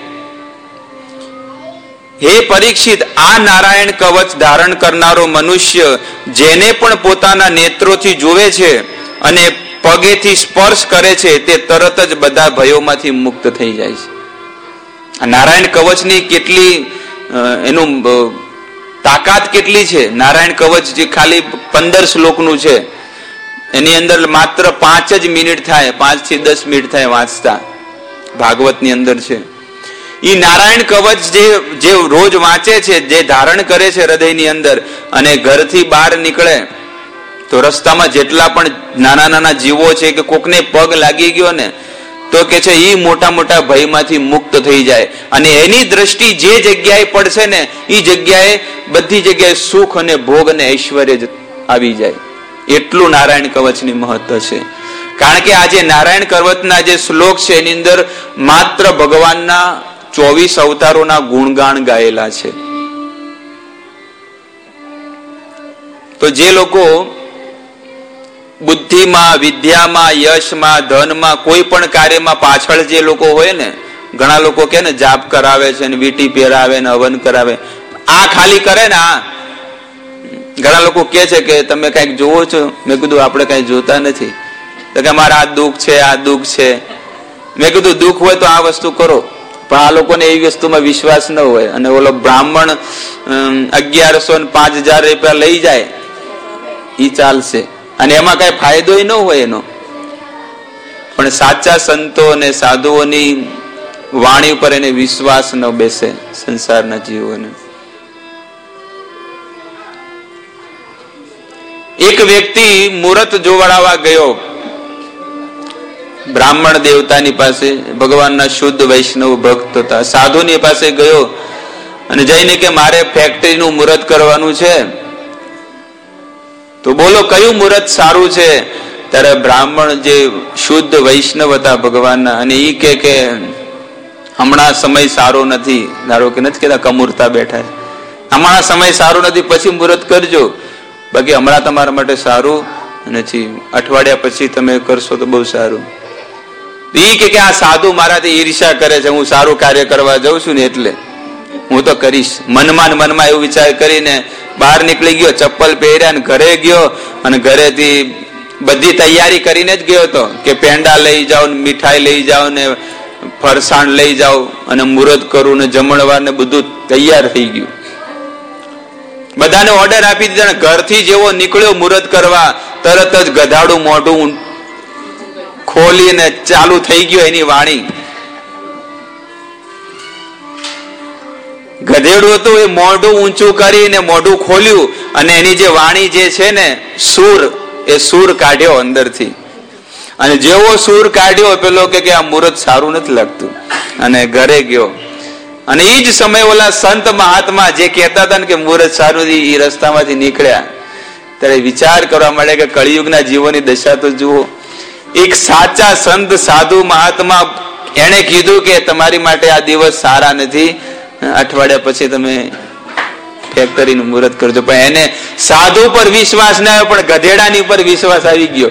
હે પરીક્ષિત, આ નારાયણ કવચ ધારણ કરનારો મનુષ્ય જેને પણ પોતાના નેત્રોથી જોવે છે અને પગેથી સ્પર્શ કરે છે તે તરત જ બધા ભયોમાંથી મુક્ત થઈ જાય છે. આ નારાયણ કવચની કેટલી એનું તાકાત કેટલી છે. નારાયણ કવચ જે ખાલી પંદર શ્લોકનું છે એની અંદર માત્ર પાંચ જ મિનિટ થાય, પાંચ થી દસ મિનિટ થાય વાંચતા. ભાગવતની અંદર છે ઈ નારાયણ કવચ જે જે રોજ વાંચે છે, જે ધારણ કરે છે હૃદયની અંદર, અને ઘરથી બહાર નીકળે તો રસ્તામાં જેટલા પણ નાના નાના જીવો છે કે કોકને પગ લાગી ગયો ને તો કે છે ઈ મોટા મોટા ભયમાંથી મુક્ત થઈ જાય, અને એની દ્રષ્ટિ જે જગ્યાએ પડશે ને ઈ જગ્યાએ બધી જગ્યાએ સુખ અને ભોગ અને ઐશ્વર્ય આવી જાય. એટલું નારાયણ કવચની મહત્વ છે. કારણ કે આજે નારાયણ કવચના જે શ્લોક છે એની અંદર માત્ર ભગવાનના ચોવીસ અવતારોના ગુણગાન ગાયેલા છે. તો જે લોકો બુદ્ધિમાં, વિદ્યામાં, યશમાં, ધનમાં, કોઈ પણ કાર્યમાં પાછળ જે લોકો હોય ને, ઘણા લોકો કે ને જાપ કરાવે છે ને વીટી પહેરાવે ને હવન કરાવે, આ ખાલી કરે ને આ ઘણા લોકો કે છે કે તમે કઈક જોવો છો? મેં કીધું આપણે કઈ જોતા નથી. તો કે મારા આ દુઃખ છે, આ દુઃખ છે. મેં કીધું દુઃખ હોય તો આ વસ્તુ કરો, પણ આ લોકોને એવી વસ્તુમાં વિશ્વાસ ન હોય. અને ઓલો બ્રાહ્મણ અગિયારસો ને પાંચ હજાર રૂપિયા લઈ જાય ઈ ચાલશે, અને એમાં કઈ ફાયદો ન હોય એનો. પણ સાચા સંતો અને સાધુઓની વાણી ઉપર એને વિશ્વાસ ન બેસે સંસારના જીવોને. એક વ્યક્તિ મુહૂર્ત જોવડાવવા ગયો બ્રાહ્મણ દેવતાની પાસે, ભગવાનના શુદ્ધ વૈષ્ણવ ભક્ત હતા. સાધુની પાસે ગયો અને જઈને કે મારે ફેક્ટરીનું મુહૂર્ત કરવાનું છે, તો બોલો કયું મુહૂર્ત સારું છે? ત્યારે બ્રાહ્મણ જે શુદ્ધ વૈષ્ણવ હતા ભગવાનના, અને ઈ કે કે હમણાં સમય સારો નથી. ધારો કે નથી કેતા કમુરતા બેઠા, હમણાં સમય સારો નથી, પછી મુહૂર્ત કરજો, બાકી હમણાં તમારા માટે સારું નથી, અઠવાડિયા પછી તમે કરશો તો બહુ સારું. ઈ કે આ સાધુ મારાથી ઈર્ષા કરે છે, હું સારું કાર્ય કરવા જાઉં છું ને એટલે હું તો કરીશ. મનમાં મનમાં એવું વિચાર કરીને બહાર નીકળી ગયો, ચપ્પલ પહેર્યા ને ઘરે ગયો, અને ઘરેથી બધી તૈયારી કરીને જ ગયો હતો કે પેંડા લઈ જાઓ ને મીઠાઈ લઈ જાઓ ને ફરસાણ લઈ જાઓ અને મુહૂર્ત કરું ને જમણવાર ને બધું તૈયાર થઈ ગયું. બધાને ઓર્ડર આપી દીધા. ઘરથી જેવો નીકળ્યો મુહૂર્ત કરવા, તરત જ ગધાડું મોઢું ખોલીને ચાલુ થઈ ગયો એની વાણી. ગધેડું હતું એ મોઢું ઊંચું કરીને મોઢું ખોલ્યું, અને એની જે વાણી જે છે ને સૂર, એ સૂર કાઢ્યો અંદરથી. અને જેવો સૂર કાઢ્યો પેલો કે આ મુહૂર્ત સારું નથી લાગતું, અને ઘરે ગયો. અને એ જ સમય ઓલા સંત મહાત્મા જે કહેતા હતા ને કે મુહૂર્ત સારું, એ રસ્તામાંથી નીકળ્યા. ત્યારે વિચાર કરવા મળે કે કળિયુગના જીવોની દશા તો જુઓ. એક સાચા સંત સાધુ મહાત્મા એને કીધું કે તમારી માટે આ દિવસ સારા નથી, અઠવાડિયા પછી તમે ફેક્ટરીનું મુહૂર્ત કરજો. પણ એને સાધુ પર વિશ્વાસ ના આવ્યો, પણ ગધેડાની ઉપર વિશ્વાસ આવી ગયો.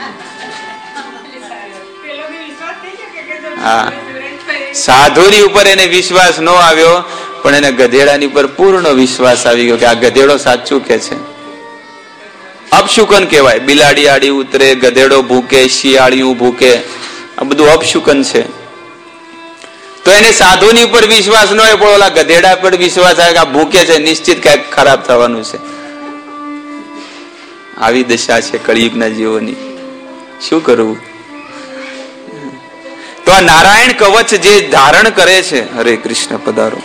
હા, સાધુની ઉપર એને વિશ્વાસ ન આવ્યો, પણ એને ગધેડાની ઉપર પૂર્ણ વિશ્વાસ આવી ગયો કે આ ગધેડો સાચું કે છે. અપશુકન કહેવાય. બિલાડી આડી ઉતરે, ગધેડો ભૂકે, શિયાળિયું ભૂકે, આ બધું અપશુકન છે. તો એને સાધુની ઉપર વિશ્વાસ ન હોય, પણ ઓલા ગધેડા પર વિશ્વાસ આવે કે આ ભૂકે છે, નિશ્ચિત કઈક ખરાબ થવાનું છે. આવી દશા છે કળિયુગના જીવોની. શું કરવું? તો આ નારાયણ કવચ જે ધારણ કરે છે, હરે કૃષ્ણ પધારો,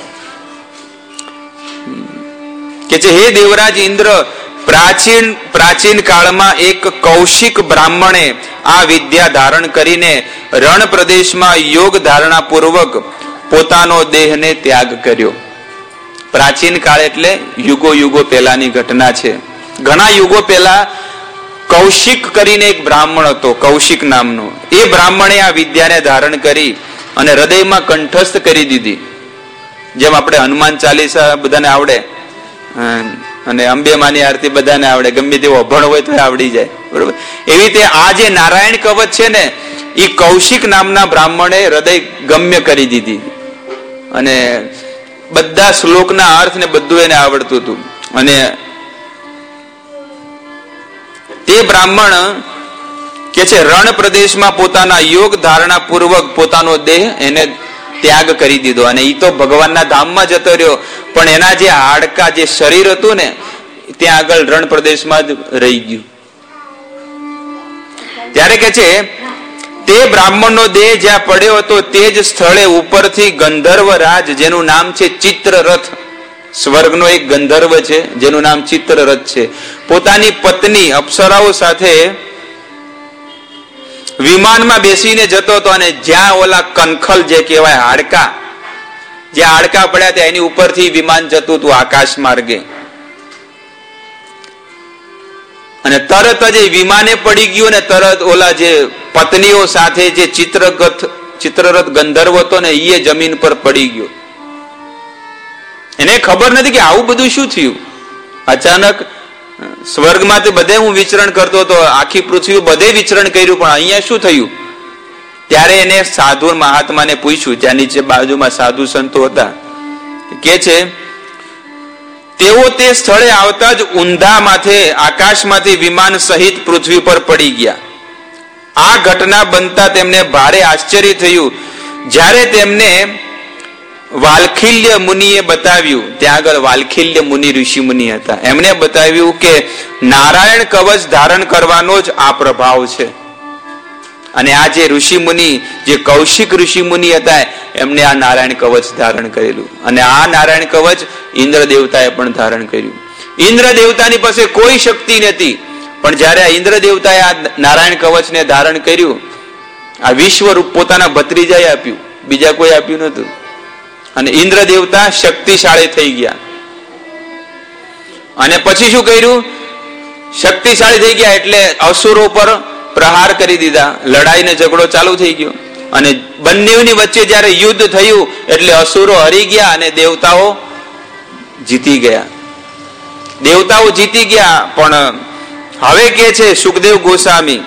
કે છે હે દેવરાજ ઇન્દ્ર, પ્રાચીન પ્રાચીન કાળમાં એક કૌશિક બ્રાહ્મણે આ વિદ્યા ધારણ કરીને રણ પ્રદેશમાં યોગ ધારણા પૂર્વક પોતાનો દેહને ત્યાગ કર્યો. પ્રાચીન કાળ એટલે યુગો યુગો પહેલાની ઘટના છે. ઘણા યુગો પહેલા કૌશિક કરીને એક બ્રાહ્મણ હતો, કૌશિક નામનો. એ બ્રાહ્મણે આ વિદ્યાને ધારણ કરી અને હૃદયમાં કંઠસ્થ કરી દીધી. જેમ આપણે હનુમાન ચાલીસા બધાને આવડે, અને અંબે માની આરતી બધાને આવડે, ગમે તેવો અભણ હોય તો આવડી જાય, બરોબર. એવી રીતે આ જે નારાયણ કવચ છે ને, એ કૌશિક નામના બ્રાહ્મણે હૃદય ગમ્ય કરી દીધી, અને બધા શ્લોકના અર્થ ને બધું એને આવડતું હતું. અને તે બ્રાહ્મણ કે છે રણ પ્રદેશમાં પોતાના યોગ ધારણા પૂર્વક પોતાનો દેહ એને ત્યાગ કરી દીધો અને એ તો ભગવાનના ધામમાં જતો રહ્યો, પણ એના જે હાડકા જે શરીર હતું ને ત્યાં આગળ રણ પ્રદેશમાં જ રહી ગયું. ત્યારે કે છે તે બ્રાહ્મણનો દેહ જ્યાં પડ્યો હતો તે જ સ્થળે ઉપરથી ગંધર્વ રાજ જેનું નામ છે ચિત્રરથ, સ્વર્ગનો એક ગંધર્વ છે જેનું નામ ચિત્રરથ છે, પોતાની પત્ની અપ્સરાઓ સાથે વિમાનમાં બેસીને જતો હતો અને જ્યાં ઓલા કનખલ જે કહેવાય હાડકા, જ્યાં હાડકા પડ્યા હતા એની ઉપરથી વિમાન જતું હતું આકાશ માર્ગે, અને તરત જ વિમાને પડી ગયું ને તરત ઓલા જે પત્નીઓ સાથે જે ચિત્રગથ ચિત્રરથ ગંધર્વ હતો ને એ જમીન પર પડી ગયો. એને ખબર નથી કે આવું બધું શું થયું. અચાનક સ્વર્ગમાંથી બધે હું વિચરણ કરતો હતો, આખી પૃથ્વી બધે વિચરણ કર્યું, પણ અહીંયા શું થયું? ત્યારે એને સાધુ મહાત્માને પૂછ્યું, ત્યાં નીચે બાજુમાં સાધુ સંતો હતા, કે છે તેઓ તે સ્થળે આવતા જ ઊંધા માથે આકાશમાંથી વિમાન સહિત પૃથ્વી પર પડી ગયા. આ ઘટના બનતા તેમને ભારે આશ્ચર્ય થયું. જ્યારે તેમને વાલ્ખિલ્ય મુનિએ બતાવ્યું, ત્યાં આગળ વાલ્ખિલ્ય મુનિ ઋષિ મુનિ હતા, એમણે બતાવ્યું કે નારાયણ કવચ ધારણ કરવાનો જ આ પ્રભાવ છે. અને આ જે ઋષિ મુનિ જે કૌશિક ઋષિ મુનિ હતા એમને આ નારાયણ કવચ ધારણ કરેલું, અને આ નારાયણ કવચ ઇન્દ્ર દેવતાએ પણ ધારણ કર્યું. ઇન્દ્ર દેવતાની પાસે કોઈ શક્તિ નથી, પણ જયારે આ ઇન્દ્ર દેવતાએ આ નારાયણ કવચને ધારણ કર્યું, આ વિશ્વરૂપ પોતાના ભત્રીજાએ આપ્યું, બીજા કોઈ આપ્યું નતું, અને ઇન્દ્ર દેવતા શક્તિશાળી થઈ ગયા. અને પછી શું કર્યું? શક્તિશાળી થઈ ગયા એટલે અસુરો પર પ્રહાર કરી દીધા, લડાઈ ને ઝઘડો ચાલુ થઈ ગયો, અને બંનેની વચ્ચે જયારે યુદ્ધ થયું એટલે અસુરો હરી ગયા અને દેવતાઓ જીતી ગયા. દેવતાઓ જીતી ગયા. પણ હવે કે છે સુખદેવ ગોસ્વામી,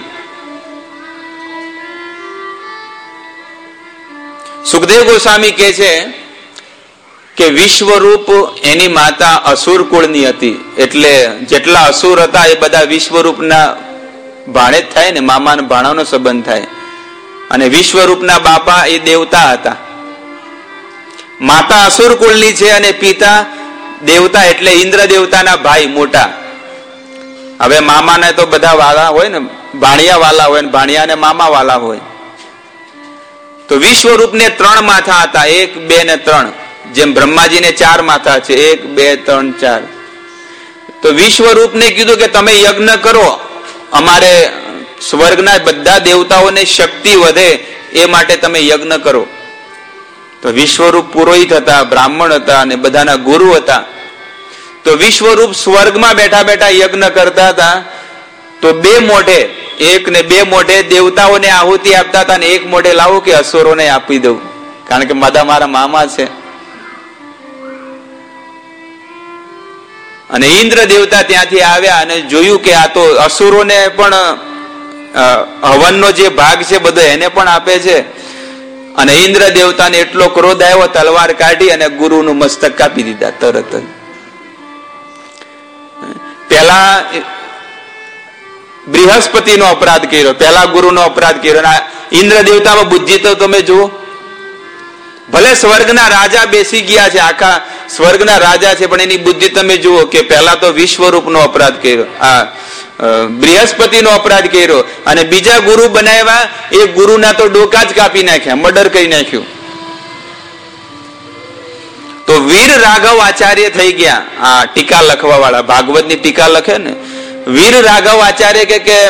સુખદેવ ગોસ્વામી કે છે કે વિશ્વરૂપ એની માતા અસુર કુળની હતી, એટલે જેટલા અસુર હતા એ બધા વિશ્વરૂપના ભાણે જ થાય ને, મામા ભાણાનો સંબંધ થાય. અને વિશ્વરૂપના બાપા એ દેવતા હતા. માતા અસુર કુળની છે અને પિતા દેવતા, એટલે ઇન્દ્ર દેવતાના ભાઈ મોટા. હવે મામાને તો બધા વાલા હોય ને, ભાણિયા વાલા હોય ને, ભાણિયા ને મામા વાલા હોય. તો વિશ્વરૂપને ત્રણ માથા હતા, એક બે ને ત્રણ, જેમ બ્રહ્માજીને ચાર માથા છે, એક બે ત્રણ ચાર. તો વિશ્વરૂપને કીધું કે તમે યજ્ઞ કરો, અમારે સ્વર્ગના બધા દેવતાઓને શક્તિ વધે એ માટે તમે યજ્ઞ કરો. તો વિશ્વરૂપ પુરોહિત હતા, બ્રાહ્મણ હતા અને બધાના ગુરુ હતા. તો વિશ્વરૂપ સ્વર્ગમાં બેઠા બેઠા યજ્ઞ કરતા હતા. તો બે મોઢે, એક ને બે મોઢે દેવતાઓને આહુતિ આપતા હતા, ને એક મોઢે લાવો કે અસુરોને આપી દઉં, કારણ કે બધા મારા મામા છે. અને ઇન્દ્ર દેવતા ત્યાંથી આવ્યા અને જોયું કે આ તો અસુરોને પણ હવનનો જે ભાગ છે બધો એને પણ આપે છે. અને ઇન્દ્ર દેવતાને એટલો ક્રોધ આવ્યો, તલવાર કાઢી અને ગુરુનું મસ્તક કાપી દીધા તરત જ. પેલા બૃહસ્પતિનો અપરાધ કર્યો, પેલા ગુરુનો અપરાધ કર્યો. ઇન્દ્ર દેવતામાં બુદ્ધિ તો તમે જુઓ, ભલે સ્વર્ગના રાજા બેસી ગયા છે, આખા સ્વર્ગના રાજા છે, પણ એની બુદ્ધિ તમે જુઓ કે પહેલા તો વિશ્વરૂપનો અપરાધ કર્યો, આ બૃહસ્પતિનો અપરાધ કર્યો, અને બીજા ગુરુ બનાવ્યા, એ ગુરુના તો ડોકા જ કાપી નાખ્યા, મર્ડર કરી નાખ્યું. તો વીર રાઘવ આચાર્ય થઈ ગયા, આ ટીકા લખવા વાળા, ભાગવતની ટીકા લખે ને, વીર રાઘવ આચાર્ય કે કે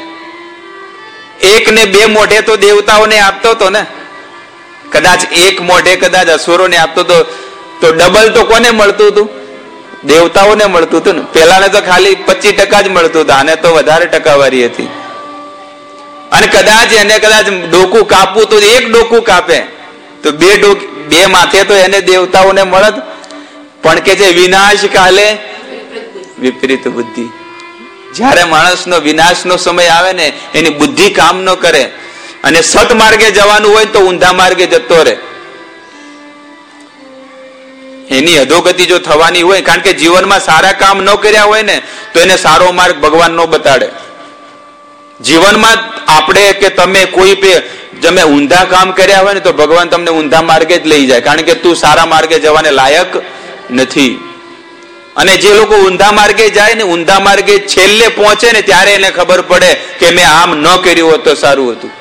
એક ને બે મોઢે તો દેવતાઓને આપતો હતો ને, કદાચ એક મોઢે કદાચ અસુરોને આપતો હતો, તો ડબલ તો કોને મળતું હતું? દેવતાઓને મળતું હતું ને. પેલાને તો ખાલી પચીસ ટકા જ મળતું હતું, આને તો વધારે ટકાવારી હતી. અને કદાચ એને કદાચ ડોકું કાપવું તો એક ડોકું કાપે તો બે ડોક બે માથે તો એને દેવતાઓને મળત. પણ કે છે વિનાશ કાલે વિપરીત બુદ્ધિ. જયારે માણસનો વિનાશનો સમય આવે ને, એની બુદ્ધિ કામ ન કરે અને સત માર્ગે જવાનું હોય તો ઊંધા માર્ગે જતો રહે. એની અધોગતિ જો થવાની હોય, કારણ કે જીવનમાં સારા કામ ન કર્યા હોય ને તો એને સારો માર્ગ ભગવાન નો બતાડે. જીવનમાં આપણે કે તમે કોઈ તમે ઊંધા કામ કર્યા હોય ને તો ભગવાન તમને ઊંધા માર્ગે જ લઈ જાય, કારણ કે તું સારા માર્ગે જવાને લાયક નથી. અને જે લોકો ઊંધા માર્ગે જાય ને, ઊંધા માર્ગે છેલ્લે પહોંચે ને ત્યારે એને ખબર પડે કે મેં આમ ન કર્યું હોત તો સારું હતું.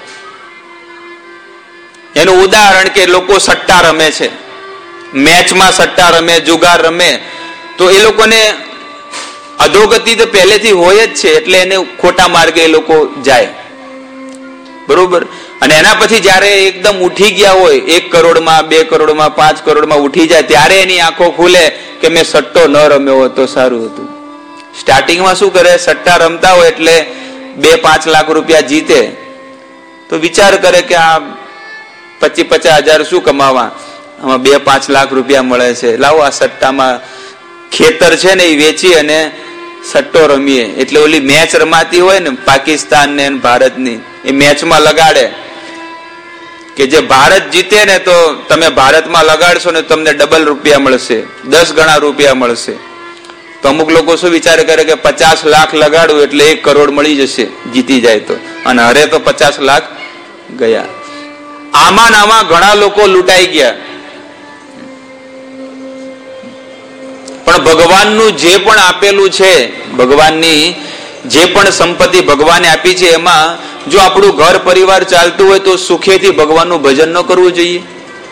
એનું ઉદાહરણ કે લોકો સટ્ટા રમે છે, મેચમાં સટ્ટા રમે, જુગાર રમે, તો એ લોકોને અધોગતિ તો પહેલેથી હોય જ છે, એટલે એને ખોટા માર્ગે એ લોકો જાય, બરોબર. અને એના પછી જયારે એકદમ ઉઠી ગયા હોય, એક કરોડમાં, બે કરોડમાં, પાંચ કરોડમાં ઉઠી જાય, ત્યારે એની આંખો ખુલે કે મેં સટ્ટો ન રમ્યો હોત તો સારું હતું. સ્ટાર્ટિંગમાં શું કરે, સટ્ટા રમતા હોય એટલે બે પાંચ લાખ રૂપિયા જીતે તો વિચાર કરે કે આ પચીસ પચાસ હજાર શું કમાવા, આમાં બે પાંચ લાખ રૂપિયા મળે છે, લાવો આ સટ્ટામાં ખેતર છે ને એ વેચી અને સટ્ટો રમીએ. એટલે ઓલી મેચ રમાતી હોય ને પાકિસ્તાન ને ભારતની, એ મેચમાં લગાડે કે જે ભારત જીતે ને તો તમે ભારતમાં લગાડશો ને તમને ડબલ રૂપિયા મળશે, દસ ગણા રૂપિયા મળશે. તો અમુક લોકો શું વિચાર કરે કે પચાસ લાખ લગાડવું એટલે એક કરોડ મળી જશે જીતી જાય તો, અને હરે તો પચાસ લાખ ગયા. આમાં આમાં ઘણા લોકો લૂંટાઈ ગયા. પણ ભગવાનનું જે પણ આપેલું છે, ભગવાનની જે પણ સંપત્તિ ભગવાને આપી છે, એમાં જો આપણું ઘર પરિવાર ચાલતું હોય તો સુખેથી ભગવાનનું ભજન ન કરવું જોઈએ.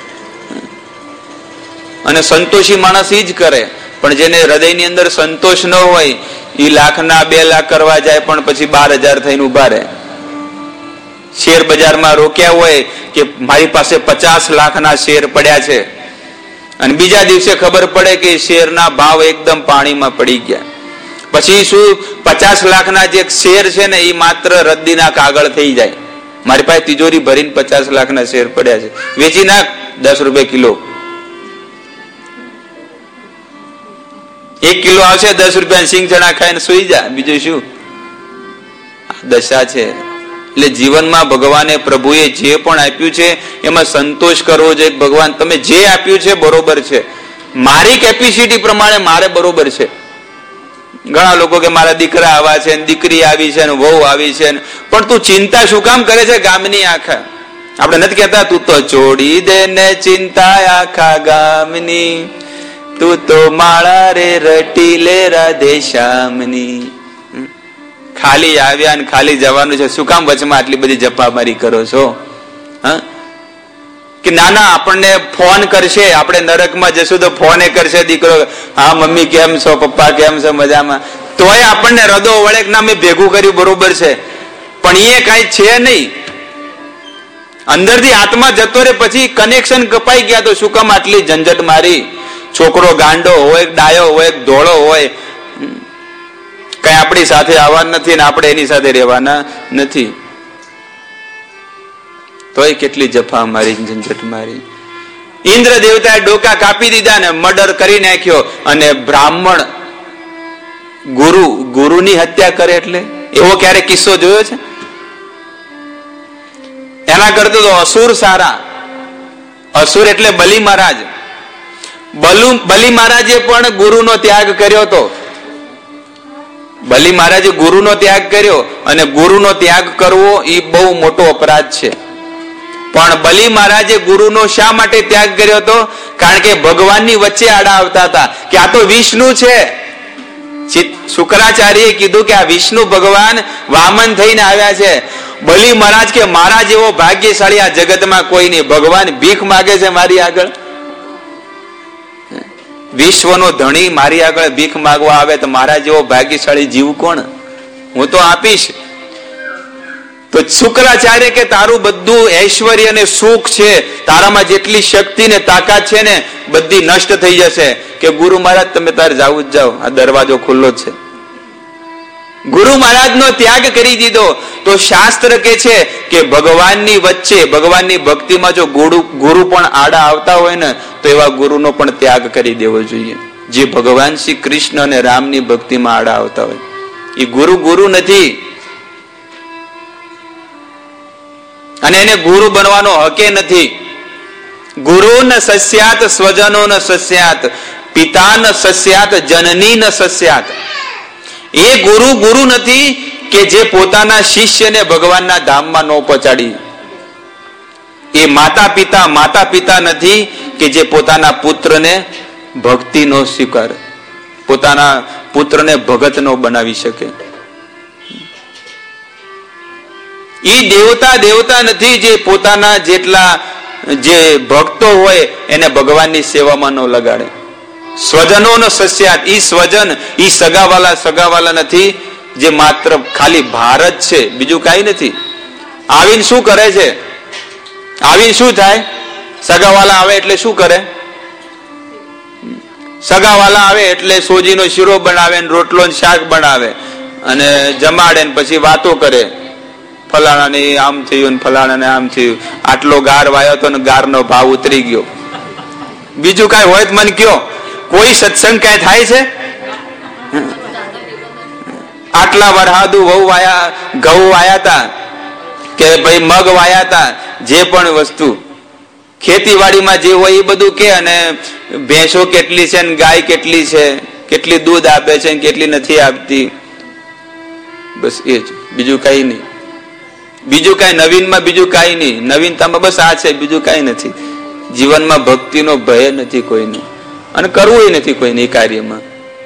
અને સંતોષી માણસ એ જ કરે, પણ જેને હૃદયની અંદર સંતોષ ન હોય એ લાખના બે લાખ કરવા જાય પણ પછી બાર હજાર થઈને ઉભા રહે. શેર બજારમાં રોક્યા હોય કે મારી પાસે પચાસ લાખના શેર પડ્યા છે, અને બીજા દિવસે ખબર પડે કે શેરના ભાવ એકદમ પાણીમાં પડી ગયા. પછી શું પચાસ લાખના જે શેર છે ને એ માત્ર રદ્દીના કાગળ થઈ જાય. મારી પાસે તિજોરી ભરીને પચાસ લાખના શેર પડ્યા છે, વેચી નાખ દસ રૂપિયા કિલો. એક કિલો આવશે દસ રૂપિયા, સિંગ ચણા ખાઈને સુઈ જા, બીજું શું દશા છે. એટલે જીવનમાં ભગવાને પ્રભુએ જે પણ આપ્યું છે એમાં સંતોષ કરવો જોઈએ. ભગવાન તમે જે આપ્યું છે બરોબર છે, મારી કેપેસિટી પ્રમાણે મારે બરોબર છે. ઘણા લોકો કે મારા દીકરા આવા છે, દીકરી આવી છે, વહુ આવી છે, પણ તું ચિંતા શું કામ કરે છે ગામની આખા? આપણે નથી કહેતા તું તો છોડી દે ને ચિંતા આખા ગામની, તું તો માળા રે રટી લે રાધે શ્યામની. ખાલી આવ્યા ને ખાલી જવાનું છે, શું કામ વચમાં આટલી બધી જપામારી કરો છો? હા, કે ના ના આપણને ફોન કરશે, આપણે નરકમાં જશું તો ફોન કરશે દીકરો, હા મમ્મી કેમ છો, પપ્પા કેમ છો, મજામાં. તોય આપણને રદો વળે ના મેં ભેગું કર્યું બરોબર છે, પણ એ કઈ છે નહીં. અંદરથી આત્મા જતો રે પછી કનેક્શન કપાઈ ગયા તો શું કામ આટલી ઝંઝટ મારી? છોકરો ગાંડો હોય, ડાયો હોય, ધોળો હોય, કઈ આપણી સાથે આવવાનું નથી ને આપણે એની સાથે રહેવાના નથી. તોય કેટલી જફા મારી, ઝંઝટ મારી. ઇન્દ્ર દેવતાએ ડોકા કાપી દીધા ને મર્ડર કરી નાખ્યો. અને બ્રાહ્મણ ગુરુ ગુરુની હત્યા કરે, એટલે એવો ક્યારે કિસ્સો જોયો છે? એના કરતા તો અસુર સારા. અસુર એટલે બલિ મહારાજ. બલુ બલિ મહારાજે પણ ગુરુનો ત્યાગ કર્યો હતો. બલિ મહારાજે ગુરુનો ત્યાગ કર્યો, અને ગુરુનો ત્યાગ કરવો એ બહુ મોટો અપરાધ છે. પણ બલિ મહારાજે ગુરુનો શા માટે ત્યાગ કર્યો હતો? કારણ કે ભગવાનની વચ્ચે આડા આવતા હતા કે આ તો વિષ્ણુ છે. શુક્રાચાર્યએ કીધું કે આ વિષ્ણુ ભગવાન વામન થઈને આવ્યા છે. બલિ મહારાજ કે મારા જેવો ભાગ્યશાળી આ જગતમાં કોઈ નહીં, ભગવાન ભીખ માગે છે મારી આગળ. વિશ્વનો ધણી મારી આગળ ભીખ માંગવા આવે તો મારા જેવો ભાગ્યશાળી જીવ કોણ? હું તો આપીશ. તો શુક્રાચાર્ય કે તારું બધું ઐશ્વર્ય અને સુખ છે, તારામાં જેટલી શક્તિ ને તાકાત છે ને બધી નષ્ટ થઈ જશે. કે ગુરુ મહારાજ તમે તારે જાવું જ જાઓ, આ દરવાજો ખુલ્લો છે. ગુરુ મહારાજનો ત્યાગ કરી દીધો. તો શાસ્ત્ર કે છે કે ભગવાનની વચ્ચે, ભગવાનની ભક્તિમાં જો ગુરુ ગુરુ પણ આડા આવતા હોય ને તો એવા ગુરુનો પણ ત્યાગ કરી દેવો જોઈએ. જે ભગવાન શ્રી કૃષ્ણ અને રામની ભક્તિમાં આડા આવતા હોય એ ગુરુ ગુરુ નથી, અને એને ગુરુ બનવાનો હકે નથી. ગુરુ ન સસ્યાત સ્વજનો ન સસ્યાત, પિતા ન સસ્યાત જનની ન સસ્યાત. એ ગુરુ ગુરુ નથી કે જે પોતાના શિષ્યને ભગવાનના ધામમાં ન પહોંચાડી. એ માતા પિતા માતા પિતા નથી કે જે પોતાના પુત્રને ભક્તિ નો સ્વીકાર, પોતાના પુત્રને ભગત નો બનાવી શકે. એ દેવતા દેવતા નથી જે પોતાના જેટલા જે ભક્તો હોય એને ભગવાનની સેવામાં ન લગાડે. સ્વજનો નો સસ્યાત, ઈ સ્વજન ઈ સગાવાલા સગાવાલા નથી જે માત્ર ખાલી ભારત છે, બીજું કઈ નથી. આવીને શું કરે છે? આવીને શું થાય? સગાવાલા આવે એટલે શું કરે? સગાવાલા આવે એટલે સોજીનો શીરો બનાવે, રોટલો શાક બનાવે અને જમાડે ને પછી વાતો કરે. ફલાણા ને આમ થયું ને ફલાણા ને આમ થયું, આટલો ગાર વાયો તો ને ગાર નો ભાવ ઉતરી ગયો. બીજું કઈ હોય તો મને કયો, કોઈ સત્સંગ કઈ થાય છે? આટલા વરહાદુ વહુ વાયા, ઘઉં વાયા તા કે ભાઈ મગ વાયા તા, જે પણ વસ્તુ ખેતીવાડીમાં જે હોય એ બધું કે, અને ભેંસો કેટલી છે ને ગાય કેટલી છે, કેટલી દૂધ આપે છે ને કેટલી નથી આપતી, બસ એ જ, બીજું કઈ નહીં. બીજું કઈ નવીનમાં બીજું કઈ નહીં. નવીનતામાં બસ આ છે, બીજું કઈ નથી. જીવનમાં ભક્તિનો ભય નથી કોઈને, અને કરવું નથી કોઈને એ કાર્યમાં.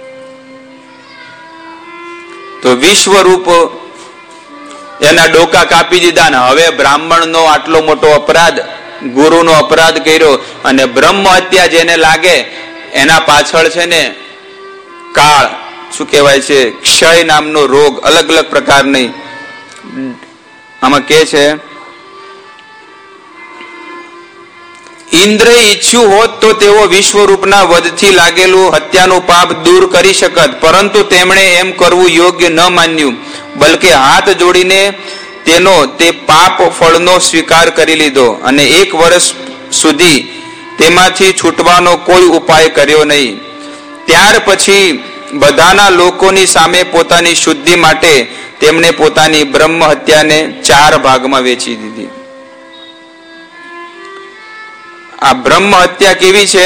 તો વિશ્વરૂપ એના ડોકા કાપી દીધા ને હવે બ્રાહ્મણનો આટલો મોટો અપરાધ, ગુરુનો અપરાધ કર્યો, અને બ્રહ્મ હત્યા જેને લાગે એના પાછળ છે ને કાળ, શું કહેવાય છે, ક્ષય નામનો રોગ, અલગ અલગ પ્રકારની. આમાં કે છે ઇન્દ્રએ ઈચ્છ્યું હોત તો તેઓ વિશ્વરૂપના વધથી લાગેલું હત્યાનું પાપ દૂર કરી શકત, પરંતુ તેમણે એમ કરવું યોગ્ય ન માન્યું, બલકે હાથ જોડીને તેનો તે પાપ ફળનો સ્વીકાર કરી લીધો અને એક વર્ષ સુધી તેમાંથી છૂટવાનો કોઈ ઉપાય કર્યો નહીં. ત્યાર પછી બધાના લોકોની સામે પોતાની શુદ્ધિ માટે તેમણે પોતાની બ્રહ્મ હત્યાને ચાર ભાગમાં વેચી દીધી. આ બ્રહ્મ હત્યા કેવી છે?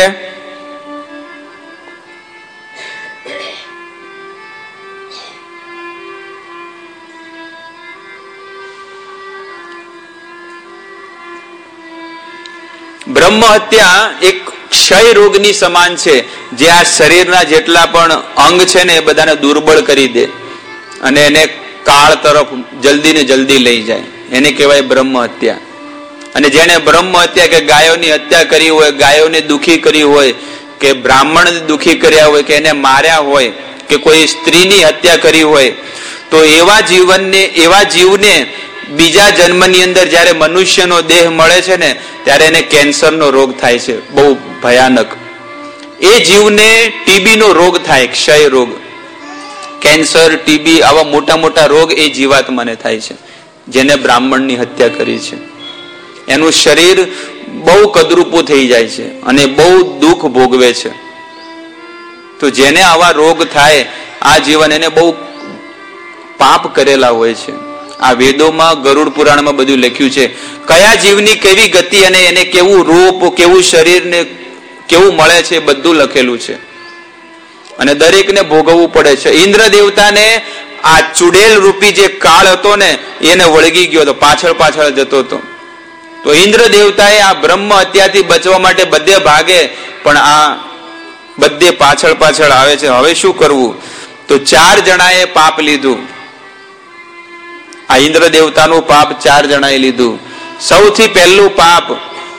બ્રહ્મ હત્યા એક ક્ષય રોગની સમાન છે, જે આ શરીરના જેટલા પણ અંગ છે ને એ બધાને દુર્બળ કરી દે અને એને કાળ તરફ જલ્દી ને જલ્દી લઈ જાય, એને કહેવાય બ્રહ્મ હત્યા. અને જેને બ્રહ્મ હત્યા કે ગાયોની હત્યા કરી હોય, ગાયોને દુખી કરી હોય, કે બ્રાહ્મણ દુખી કર્યા હોય, કે એને માર્યા હોય, કે કોઈ સ્ત્રીની હત્યા કરી હોય, તો એવા જીવનને એવા જીવને બીજા જન્મની અંદર જયારે મનુષ્યનો દેહ મળે છે ને ત્યારે એને કેન્સરનો રોગ થાય છે, બહુ ભયાનક. એ જીવને ટીબી નો રોગ થાય, ક્ષય રોગ, કેન્સર, ટીબી, આવા મોટા મોટા રોગ એ જીવાત્માને થાય છે જેને બ્રાહ્મણની હત્યા કરી છે. એનું શરીર બહુ કદરૂપું થઈ જાય છે અને બહુ દુઃખ ભોગવે છે. તો જેને આવા રોગ થાય આ જીવન એને બહુ પાપ કરેલા હોય છે. આ વેદોમાં ગરુડ પુરાણમાં બધું લખ્યું છે, કયા જીવની કેવી ગતિ અને એને કેવું રૂપ, કેવું શરીર ને કેવું મળે છે, બધું લખેલું છે અને દરેકને ભોગવવું પડે છે. ઇન્દ્ર દેવતાને આ ચુડેલ રૂપી જે કાળ હતો ને એને વળગી ગયો હતો, પાછળ પાછળ જતો હતો. તો ઇન્દ્ર દેવતાએ આ બ્રહ્મ હત્યાથી બચવા માટે બધે ભાગે, પણ આ બધે પાછળ પાછળ આવે છે. હવે શું કરવું? તો ચાર જણાએ પાપ લીધું. આ ઇન્દ્ર દેવતાનું પાપ ચાર જણાએ લીધું. સૌથી પહેલું પાપ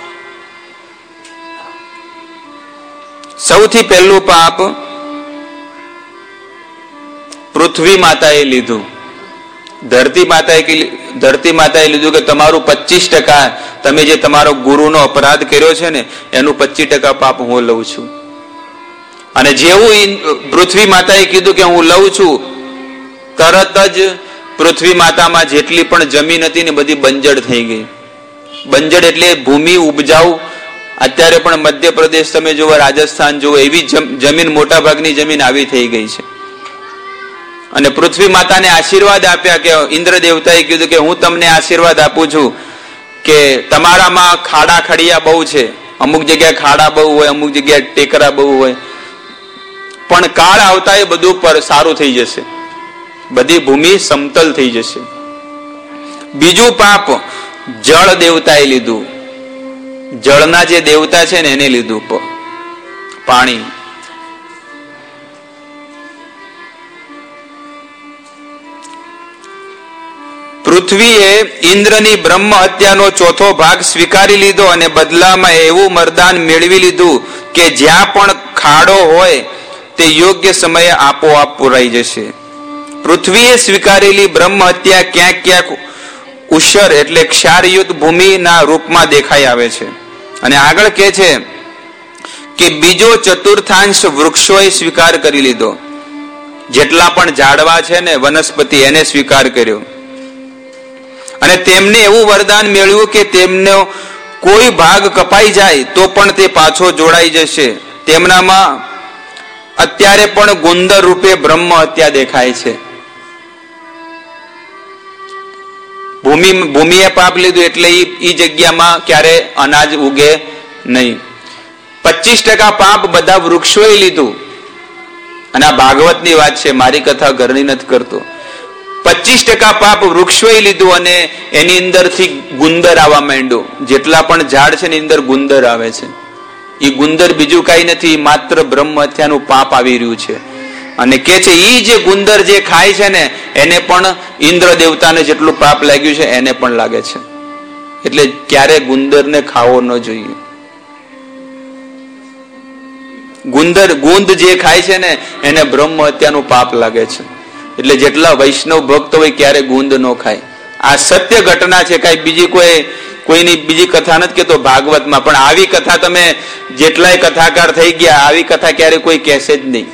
સૌથી પહેલું પાપ પૃથ્વી માતાએ લીધું. ધરતી માતાએ ધરતી માતાએ લીધું કે તમારું પચીસ ટકા તમે જે તમારો ગુરુનો અપરાધ કર્યો છે ને એનું પચીસ ટકા પાપ હું લઉં છું. અને જેવું પૃથ્વી માતાએ કીધું કે હું લઉં છું, તરત જ પૃથ્વી માતામાં જેટલી પણ જમીન હતી ને બધી બંજડ થઈ ગઈ. બંજડ એટલે ભૂમિ ઉપજાઉ. અત્યારે પણ મધ્યપ્રદેશ તમે જુઓ, રાજસ્થાન જુઓ, એવી જમીન, મોટા ભાગની જમીન આવી થઈ ગઈ છે. અને પૃથ્વી માતાને આશીર્વાદ આપ્યા કે ઇન્દ્ર દેવતાએ કીધું કે હું તમને આશીર્વાદ આપું છું કે તમારામાં ખાડા ખડિયા બહુ છે, અમુક જગ્યાએ ખાડા બહુ હોય, અમુક જગ્યાએ ટેકરા બહુ હોય, પણ કાળ આવતા એ બધું પર સારું થઈ જશે. બધી ભૂમિ સમતલ થઈ જશે. બીજું પાપ જળ દેવતાએ લીધું. જળના જે દેવતા છે ને એને લીધું પાણી. પૃથ્વીએ ઇન્દ્રની બ્રહ્મ હત્યાનો ચોથો ભાગ સ્વીકારી લીધો અને બદલામાં એવું મરદાન મેળવી લીધું કે જ્યાં પણ ખાડો હોય તે યોગ્ય સમયે આપોઆપ પુરાઈ જશે. પૃથ્વીએ સ્વીકારેલી બ્રહ્મ હત્યા ક્યાંક ક્યાંક ઉષર એટલે ક્ષારયુક્ત ભૂમિના રૂપમાં દેખાઈ આવે છે. અને આગળ કહે છે કે બીજો ચતુર્થાંશ વૃક્ષોએ સ્વીકાર કરી લીધો. જેટલા પણ ઝાડવા છે ને વનસ્પતિ એને સ્વીકાર કર્યો અને તેમને એવું વરદાન મેળવ્યું કે તેમનો કોઈ ભાગ કપાઈ જાય તો પણ તે પાછો જોડાઈ જશે. તેમનામાં અત્યારે પણ ગુંદર રૂપે બ્રહ્મ હત્યા દેખાય છે. ભૂમિ ભૂમિએ પાપ લીધું એટલે એ જગ્યામાં ક્યારે અનાજ ઉગે નહીં. પચીસ ટકા પાપ બધા વૃક્ષોએ લીધું. અને આ ભાગવતની વાત છે, મારી કથા ઘરની નથી કરતો. પચીસ ટકા પાપ વૃક્ષોએ લીધું અને એની અંદરથી ગુંદર આવવા માંડ્યો. જેટલા પણ ઝાડ છે એની અંદર ગુંદર આવે છે. એ ગુંદર બીજું કઈ નથી, માત્ર બ્રહ્મ હત્યાનું પાપ આવી રહ્યું છે. અને કે છે એ જે ગુંદર જે ખાય છે ને એને પણ ઇન્દ્ર દેવતાને જેટલું પાપ લાગ્યું છે એને પણ લાગે છે. એટલે ક્યારે ગુંદરને ખાવો ન જોઈએ. ગુંદર ગુંદ જે ખાય છે ને એને બ્રહ્મ હત્યાનું પાપ લાગે છે. એટલે જેટલા વૈષ્ણવ ભક્ત હોય ક્યારે ગુંદ ન ખાય. આ સત્ય ઘટના છે, કઈ બીજી કોઈ કોઈની બીજી કથા નથી કેતો ભાગવતમાં. પણ આવી કથા તમે જેટલાય કથાકાર થઈ ગયા આવી કથા ક્યારે કોઈ કહેશે જ નહીં.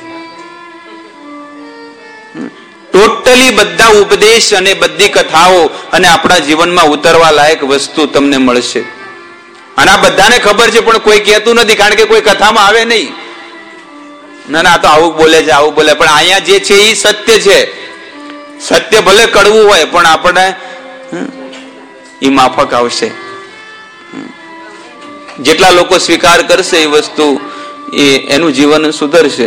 ટોટલી બધા ઉપદેશ અને બધી કથાઓ અને આપણા જીવનમાં ઉતરવા લાયક વસ્તુ તમને મળશે. અને આ બધાને ખબર છે પણ કોઈ કહેતું નથી, કારણ કે કોઈ કથામાં આવે નહીં. ના ના તો આવું બોલે છે આવું બોલે, પણ અહીંયા જે છે એ સત્ય છે. સત્ય ભલે કડવું હોય પણ આપણે એ માફક આવશે. જેટલા લોકો સ્વીકાર કરશે એ વસ્તુ એ એનું જીવન સુધરશે.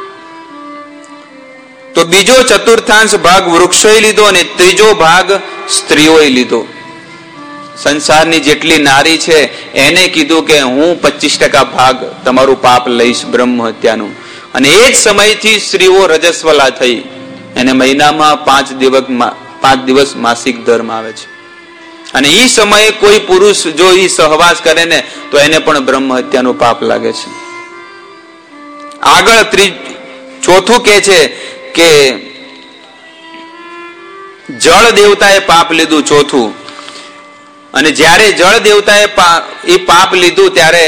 તો બીજો ચતુર્થાંશ ભાગ વૃક્ષોએ લીધો અને ત્રીજો ભાગ સ્ત્રીઓએ લીધો. સંસારની જેટલી નારી છે એને કીધું કે હું પચીસ ટકા ભાગ તમારું પાપ લઈશ બ્રહ્મ હત્યાનું. અને એ જ સમયથી સ્ત્રીઓ રજસ્વલા થઈ. એને મહિનામાં પાંચ દિવસ પાંચ દિવસ માસિક ધર્મ આવે છે. અને એ સમયે કોઈ પુરુષ જો એ સહવાસ કરે ને તો એને પણ બ્રહ્મ હત્યાનું પાપ લાગે છે. આગળ ત્રી ચોથું કે છે કે જળ દેવતાએ પાપ લીધું ચોથું. અને જ્યારે જળ દેવતાએ એ પાપ લીધું ત્યારે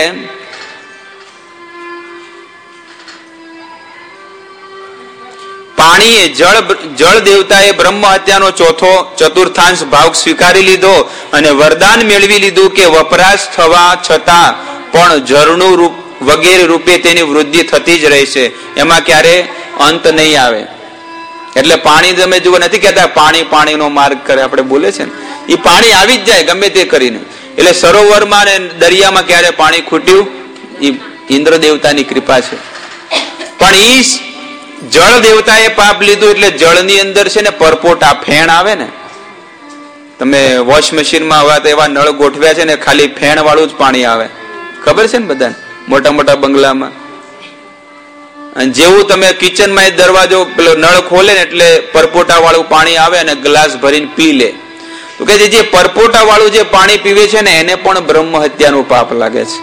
પાણીએ જળ જળ દેવતાએ બ્રહ્મ હત્યાનો ચોથો ચતુર્થાંશ ભાગ સ્વીકારી લીધો અને વરદાન મેળવી લીધું કે વપરાશ થવા છતાં પણ જળનું રૂપ વગેરે રૂપે તેની વૃદ્ધિ થતી જ રહેશે, એમાં ક્યારે અંત નહીં આવે. એટલે પાણી તમે જુઓ નથી કહેતા પાણી પાણીનો માર્ગ કરે, આપણે બોલે છે ને એ પાણી આવી જ જાય ગમે તે કરીને. એટલે સરોવરમાં ને દરિયામાં ક્યારે પાણી ખૂટ્યું એ ઇન્દ્ર દેવતાની કૃપા છે. પણ ઈ જળ દેવતાએ પાપ લીધું એટલે જળની અંદર છે ને પરપોટા ફેણ આવે ને, તમે વોશ મશીનમાં હવે તો એવા નળ ગોઠવ્યા છે ને ખાલી ફેણ વાળું જ પાણી આવે, ખબર છે ને બધાને મોટા મોટા બંગલામાં. અને જેવું તમે કિચનમાં એ દરવાજો પેલો નળ ખોલે ને એટલે પરપોટા વાળું પાણી આવે અને ગ્લાસ ભરીને પી લે. તો કે જે પરપોટા વાળું જે પાણી પીવે છે ને એને પણ બ્રહ્મ હત્યાનું પાપ લાગે છે.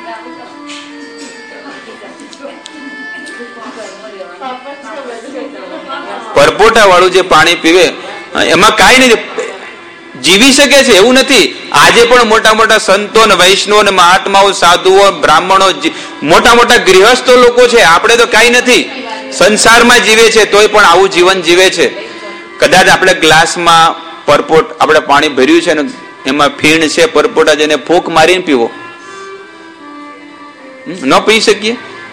પરપોટા વાળું જે પાણી પીવે એમાં કાંઈ નહીં, જીવી શકે છે એવું નથી. આજે પણ મોટા મોટા સંતો ને વૈષ્ણવ ને મહાત્માઓ સાધુઓ બ્રાહ્મણો મોટા મોટા ગૃહસ્થો લોકો છે, આપણે તો કાંઈ નથી, સંસારમાં જીવે છે તોય પણ આવું જીવન જીવે છે. કદાચ આપણે ગ્લાસમાં પરપોટ આપણે પાણી ભર્યું છે ને એમાં ફીણ છે પરપોટા જેને ફૂંક મારીને પીવો ન પી શકીએ.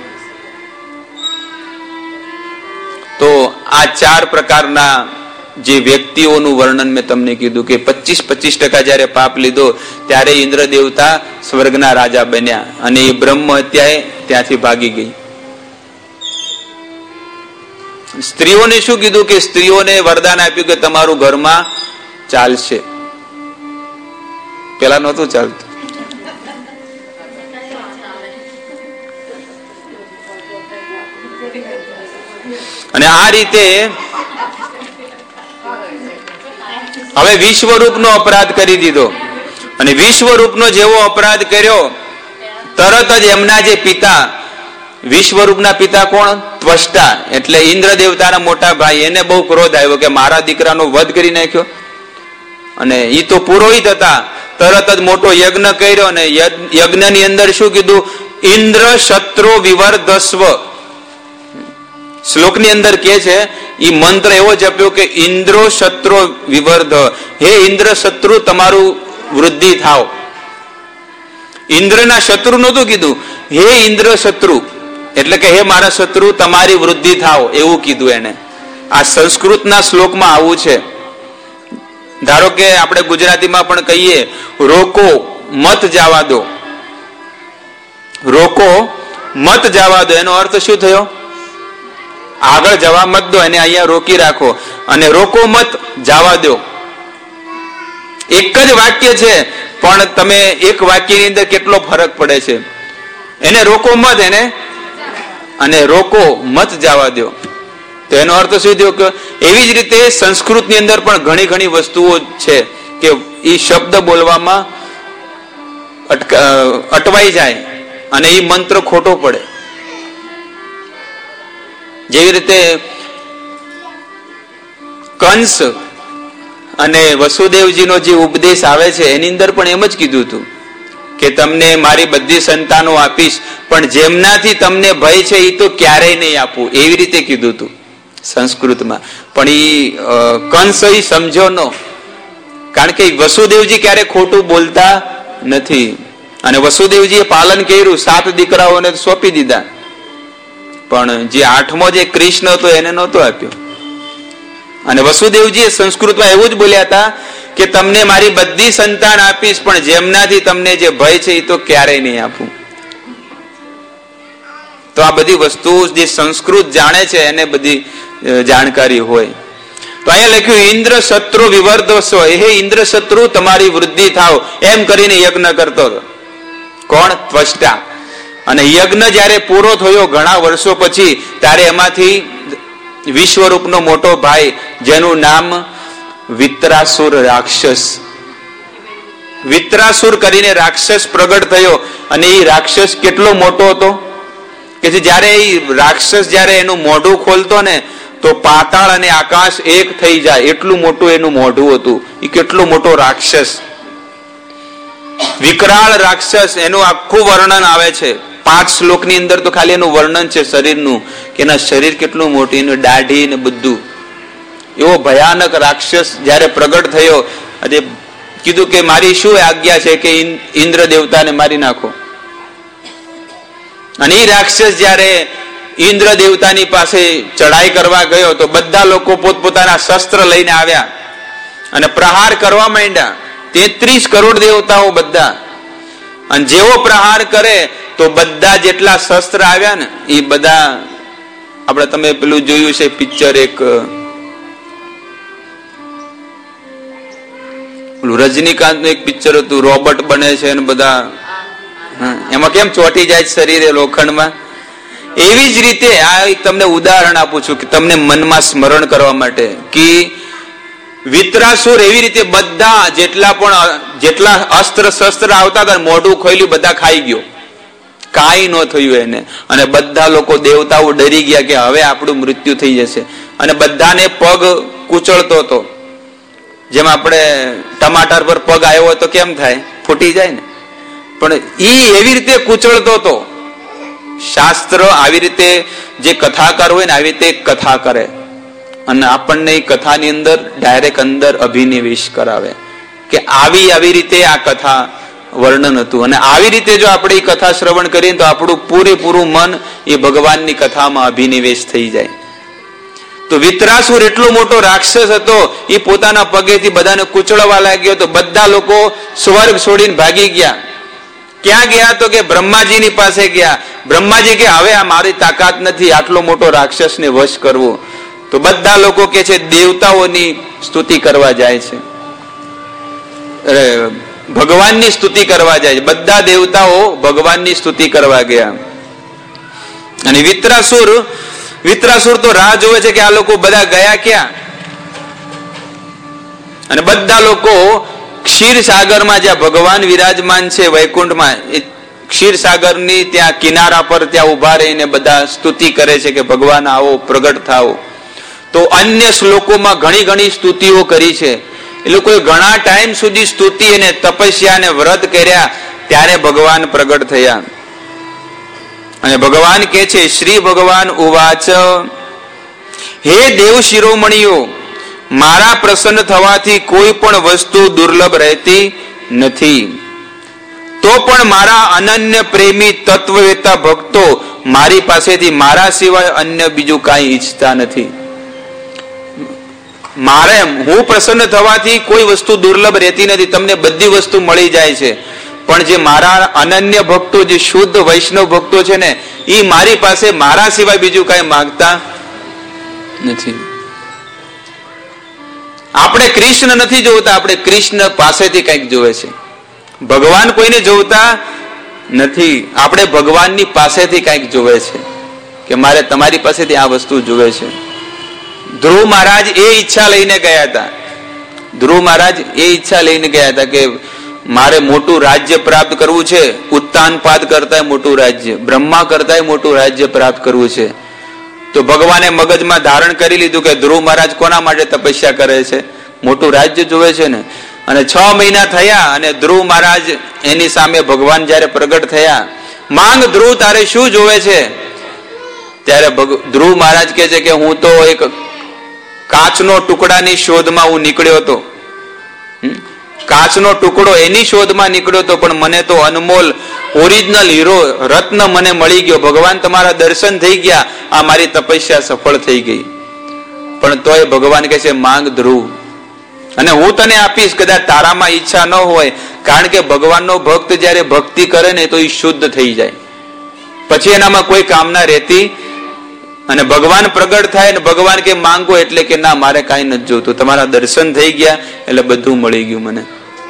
તો આ ચાર પ્રકારના જે વ્યક્તિઓનું વર્ણન મેં તમને કીધું કે પચીસ પચીસ ટકા જયારે પાપ લીધો ત્યારે ઇન્દ્ર દેવતા સ્વર્ગના રાજા બન્યા અને એ બ્રહ્મ હત્યાએ ત્યાંથી ભાગી ગઈ. સ્ત્રીઓને શું કીધું કે સ્ત્રીઓને વરદાન આપ્યું કે તમારું ઘરમાં ચાલશે. પેલા નહોતું ચાલતું. અને આ રીતે હવે વિશ્વરૂપનો અપરાધ કરી દીધો. અને વિશ્વરૂપનો જેવો અપરાધ કર્યો તરત જ એમના જે પિતા, વિશ્વરૂપના પિતા કોણ? ત્વષ્ટા, એટલે ઇન્દ્ર દેવતાના મોટા ભાઈ, એને બહુ ક્રોધ આવ્યો કે મારા દીકરાનો વધ કરી નાખ્યો. અને એ તો પુરોહિત હતા, તરત જ મોટો યજ્ઞ કર્યો. અને યજ્ઞની અંદર શું કીધું? ઇન્દ્ર શત્રુ વિવર્ધસ્વ. શ્લોકની અંદર કે છે એ મંત્ર એવો જપ્યો કે ઇન્દ્રો શત્રુ વિવર્ધ, હે ઇન્દ્ર શત્રુ તમારું વૃદ્ધિ થાવ. ઇન્દ્રના શત્રુ નહોતું કીધું, હે ઇન્દ્ર શત્રુ, એટલે કે હે મારા શત્રુ તમારી વૃદ્ધિ થાવ, એવું કીધું એને. આ સંસ્કૃતના શ્લોકમાં આવું છે. ધારો કે આપણે ગુજરાતીમાં પણ કહીએ રોકો મત જવા દો, રોકો મત જવા દો, એનો અર્થ શું થયો? આગળ જવા મત દો, એને અહીંયા રોકી રાખો. અને રોકો મત જવા દો એક જ વાક્ય છે, પણ તમે એક વાક્યની અંદર કેટલો ફરક પડે છે. એને રોકો મત, એને અને રોકો મત જવા દો, તો એનો અર્થ શું થયો? કે એવી જ રીતે સંસ્કૃતની અંદર પણ ઘણી ઘણી વસ્તુઓ છે કે એ શબ્દ બોલવામાં અટવાઈ જાય અને એ મંત્ર ખોટો પડે. જેવી રીતે કંસ અને વસુદેવજીનો જે ઉપદેશ આવે છે એની અંદર પણ એમ જ કીધું હતું કે તમને મારી બધી સંતાનો આપીશ, પણ જેમનાથી તમને ભય છે એ તો ક્યારેય નહીં આપું, એવી રીતે કીધું હતું સંસ્કૃતમાં. પણ એ કંસ એ સમજો ન, કારણ કે વસુદેવજી ક્યારે ખોટું બોલતા નથી. અને વસુદેવજીએ પાલન કર્યું, સાત દીકરાઓને સોંપી દીધા, પણ જે આઠમો જે કૃષ્ણ હતો એને નહોતો આપ્યો. અને વસુદેવજી સંસ્કૃતમાં એવું જ બોલ્યા હતા કે તમને મારી બધી સંતાન આપીશ, પણ જેમનાથી તમને જે ભય છે એ તો ક્યારેય નહીં આપું. તો આ બધી વસ્તુ જે સંસ્કૃત જાણે છે એને બધી જાણકારી હોય. તો અહીંયા લખ્યું ઇન્દ્ર શત્રુ વિવર્ધસ્વ, હે ઇન્દ્ર શત્રુ તમારી વૃદ્ધિ થાવ, એમ કરીને યજ્ઞ કરતો હતો. કોણ? ત્વષ્ટા. અને યજ્ઞ જયારે પૂરો થયો ઘણા વર્ષો પછી, ત્યારે એમાંથી વિશ્વરૂપનો મોટો ભાઈ, જેનું નામ વિત્રાસુર રાક્ષસ, વિત્રાસુર કરીને રાક્ષસ પ્રગટ થયો. અને એ રાક્ષસ કેટલો મોટો હતો કે જયારે એ રાક્ષસ જયારે એનું મોઢું ખોલતો ને તો પાતાળ અને આકાશ એક થઈ જાય, એટલું મોટું એનું મોઢું હતું. એ કેટલો મોટો રાક્ષસ, વિકરાળ રાક્ષસ, એનું આખું વર્ણન આવે છે. પાંચ શ્લોકની અંદર તો ખાલી એનું વર્ણન છે શરીરનું, કે એના શરીર કેટલું મોટું, એનું દાઢી ને બધું. એવો ભયાનક રાક્ષસ જયારે પ્રગટ થયો, આજે કીધું કે મારી શું આજ્ઞા છે કે ઇન્દ્ર દેવતાને મારી નાખો. અને એ રાક્ષસ જયારે ઇન્દ્ર દેવતાની પાસે ચડાઈ કરવા ગયો તો બધા લોકો પોતપોતાના શસ્ત્ર લઈને આવ્યા અને પ્રહાર કરવા માંડ્યા. તેત્રીસ કરોડ દેવતાઓ બધા. અને જેવો પ્રહાર કરે તો બધા જેટલા શસ્ત્ર આવ્યા ને એ બધા, આપણે તમે પેલું જોયું છે પિક્ચર, એક રજનીકાંત નું એક પિક્ચર હતું, રોબોટ બને છે અને બધા એમાં કેમ ચોટી જાય શરીરે લોખંડમાં. એવી જ રીતે આ તમને ઉદાહરણ આપું છું કે તમને મનમાં સ્મરણ કરવા માટે કે વિત્રાસુર એવી રીતે બધા જેટલા પણ જેટલા અસ્ત્ર શસ્ત્ર આવતા હતા મોઢું ખોલ્યું, બધા ખાઈ ગયો, કાંઈ ન થયું એને. અને બધા લોકો દેવતાઓ ડરી ગયા કે હવે આપણું મૃત્યુ થઈ જશે. અને બધાને પગ કૂચળતો હતો, જેમ આપણે ટમાટર પર પગ આવ્યો હોય તો કેમ થાય, ફૂટી જાય ને. પણ ઈ એવી રીતે કૂચળતો હતો. શાસ્ત્ર આવી રીતે જે કથાકાર હોય ને આવી રીતે કથા કરે અને આપણને એ કથાની અંદર ડાયરેક્ટ અંદર અભિનિવેશ કરાવે કે આવી આવી રીતે આ કથા વર્ણન હતું. અને આવી રીતે જો આપણે એ કથા શ્રવણ કરીએ તો આપણું પૂરેપૂરું મન એ ભગવાનની કથામાં અભિનિવેશ થઈ જાય. તો વિત્રાસુર એટલો મોટો રાક્ષસ હતો, એ પોતાના પગેથી બધાને કૂચળવા લાગ્યો. તો બધા લોકો સ્વર્ગ છોડીને ભાગી ગયા. ક્યાં ગયા? તો કે બ્રહ્માજીની પાસે ગયા. બ્રહ્માજી કે હવે આ મારી તાકાત નથી આટલો મોટો રાક્ષસને વશ કરવો. તો બધા લોકો કે છે દેવતાઓની સ્તુતિ કરવા જાય છે, ભગવાનની સ્તુતિ કરવા જાય છે. બધા દેવતાઓ ભગવાનની સ્તુતિ કરવા ગયા. અને વિત્રાસુર વિત્રાસુર તો રાહ જોવે છે કે આ લોકો બધા ગયા ક્યાં. અને બધા લોકો ક્ષીરસાગરમાં જ્યાં ભગવાન વિરાજમાન છે વૈકુંઠમાં, ક્ષીરસાગરની ત્યાં કિનારા પર ત્યાં ઉભા રહીને બધા સ્તુતિ કરે છે કે ભગવાન આવો, પ્રગટ થાઓ. તો અન્ય શ્લોકોમાં ઘણી ઘણી સ્તુતિઓ કરી છે. એ લોકોએ ઘણા ટાઈમ સુધી સ્તુતિ અને તપસ્યા અને વ્રત કર્યા, ત્યારે ભગવાન પ્રગટ થયા. અને ભગવાન કહે છે, શ્રી ભગવાન ઉવાચ, હે દેવ શિરોમણીઓ, મારા પ્રસન્ન થવાથી કોઈ પણ વસ્તુ દુર્લભ રહેતી નથી. તો પણ મારા અનન્ય પ્રેમી તત્વવેતા ભક્તો મારી પાસેથી મારા સિવાય અન્ય બીજું કાંઈ ઈચ્છતા નથી. મારે હું પ્રસન્ન થવાથી કોઈ વસ્તુ દુર્લભ રહેતી નથી, તમને બધી વસ્તુ મળી જાય છે. પણ જે મારા અનન્ય ભક્તો, જે શુદ્ધ વૈષ્ણવ ભક્તો છે ને, એ મારી પાસે મારા સિવાય બીજું કાંઈ માંગતા નથી. આપણે કૃષ્ણ નથી જોતા, આપણે કૃષ્ણ પાસેથી કંઈક જોવે છે. ભગવાન કોઈને જોતા નથી, આપણે ભગવાનની પાસેથી કંઈક જોવે છે કે મારે તમારી પાસેથી આ વસ્તુ જોવે છે. ધ્રુવ મહારાજ એ ઈચ્છા લઈને ગયા હતા. ધ્રુવ મહારાજ એ ઈચ્છા લઈને ગયા હતા કે મારે મોટું રાજ્ય પ્રાપ્ત કરવું છે, ઉત્તાનપાદ કરતા મોટું રાજ્ય, બ્રહ્મા કરતા મોટું રાજ્ય પ્રાપ્ત કરવું છે. તો ભગવાને મગજમાં ધારણ કરી લીધું કે ધ્રુવ મહારાજ કોના માટે તપસ્યા કરે છે, મોટું રાજ્ય જોવે છે ને. અને છ મહિના થયા અને ધ્રુવ મહારાજ એની સામે ભગવાન જયારે પ્રગટ થયા, માંગ ધ્રુવ તારે શું જોવે છે? ત્યારે ધ્રુવ મહારાજ કહે છે કે હું તો એક કાચનો ટુકડાની શોધમાં હું નીકળ્યો હતો. કાચનો ટુકડો એની શોધમાં નીકળ્યો હતો, પણ મને તો અનમોલ ઓરિજિનલ હીરો રત્ન મને મળી ગયો. ભગવાન તમારા દર્શન થઈ ગયા, આ મારી તપસ્યા સફળ થઈ ગઈ. પણ તોય ભગવાન કહે છે માંગ ધ્રુવ, અને હું તને આપીશ. કદાચ તારામાં ઈચ્છા ન હોય, કારણ કે ભગવાનનો ભક્ત જયારે ભક્તિ કરે ને તો એ શુદ્ધ થઈ જાય, પછી એનામાં કોઈ કામના રહેતી. અને ભગવાન પ્રગટ થાય ને ભગવાન કે માંગો, એટલે કે ના મારે કાંઈ નથી જોતું, તમારા દર્શન થઈ ગયા એટલે બધું મળી ગયું મને.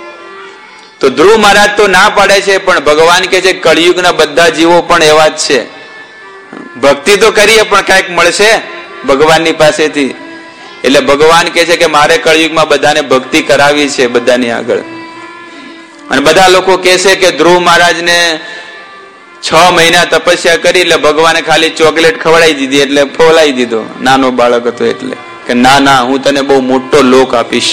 તો ધ્રુવ મહારાજ તો ના પાડે છે, પણ ભગવાન કે છે કળિયુગના બધા જીવો પણ એવા જ છે. ભક્તિ તો કરીએ પણ કાંઈક મળશે ભગવાનની પાસેથી. એટલે ભગવાન કે છે કે મારે કળિયુગમાં બધાને ભક્તિ કરાવી છે બધાની આગળ. અને બધા લોકો કહે છે કે ધ્રુવ મહારાજને છ મહિના તપસ્યા કરી એટલે ભગવાને ખાલી ચોકલેટ ખવડાવી દીધી, એટલે ફોલાઈ દીધો. નાનો બાળક હતો એટલે કે ના ના, હું તને બહુ મોટો લોક આપીશ.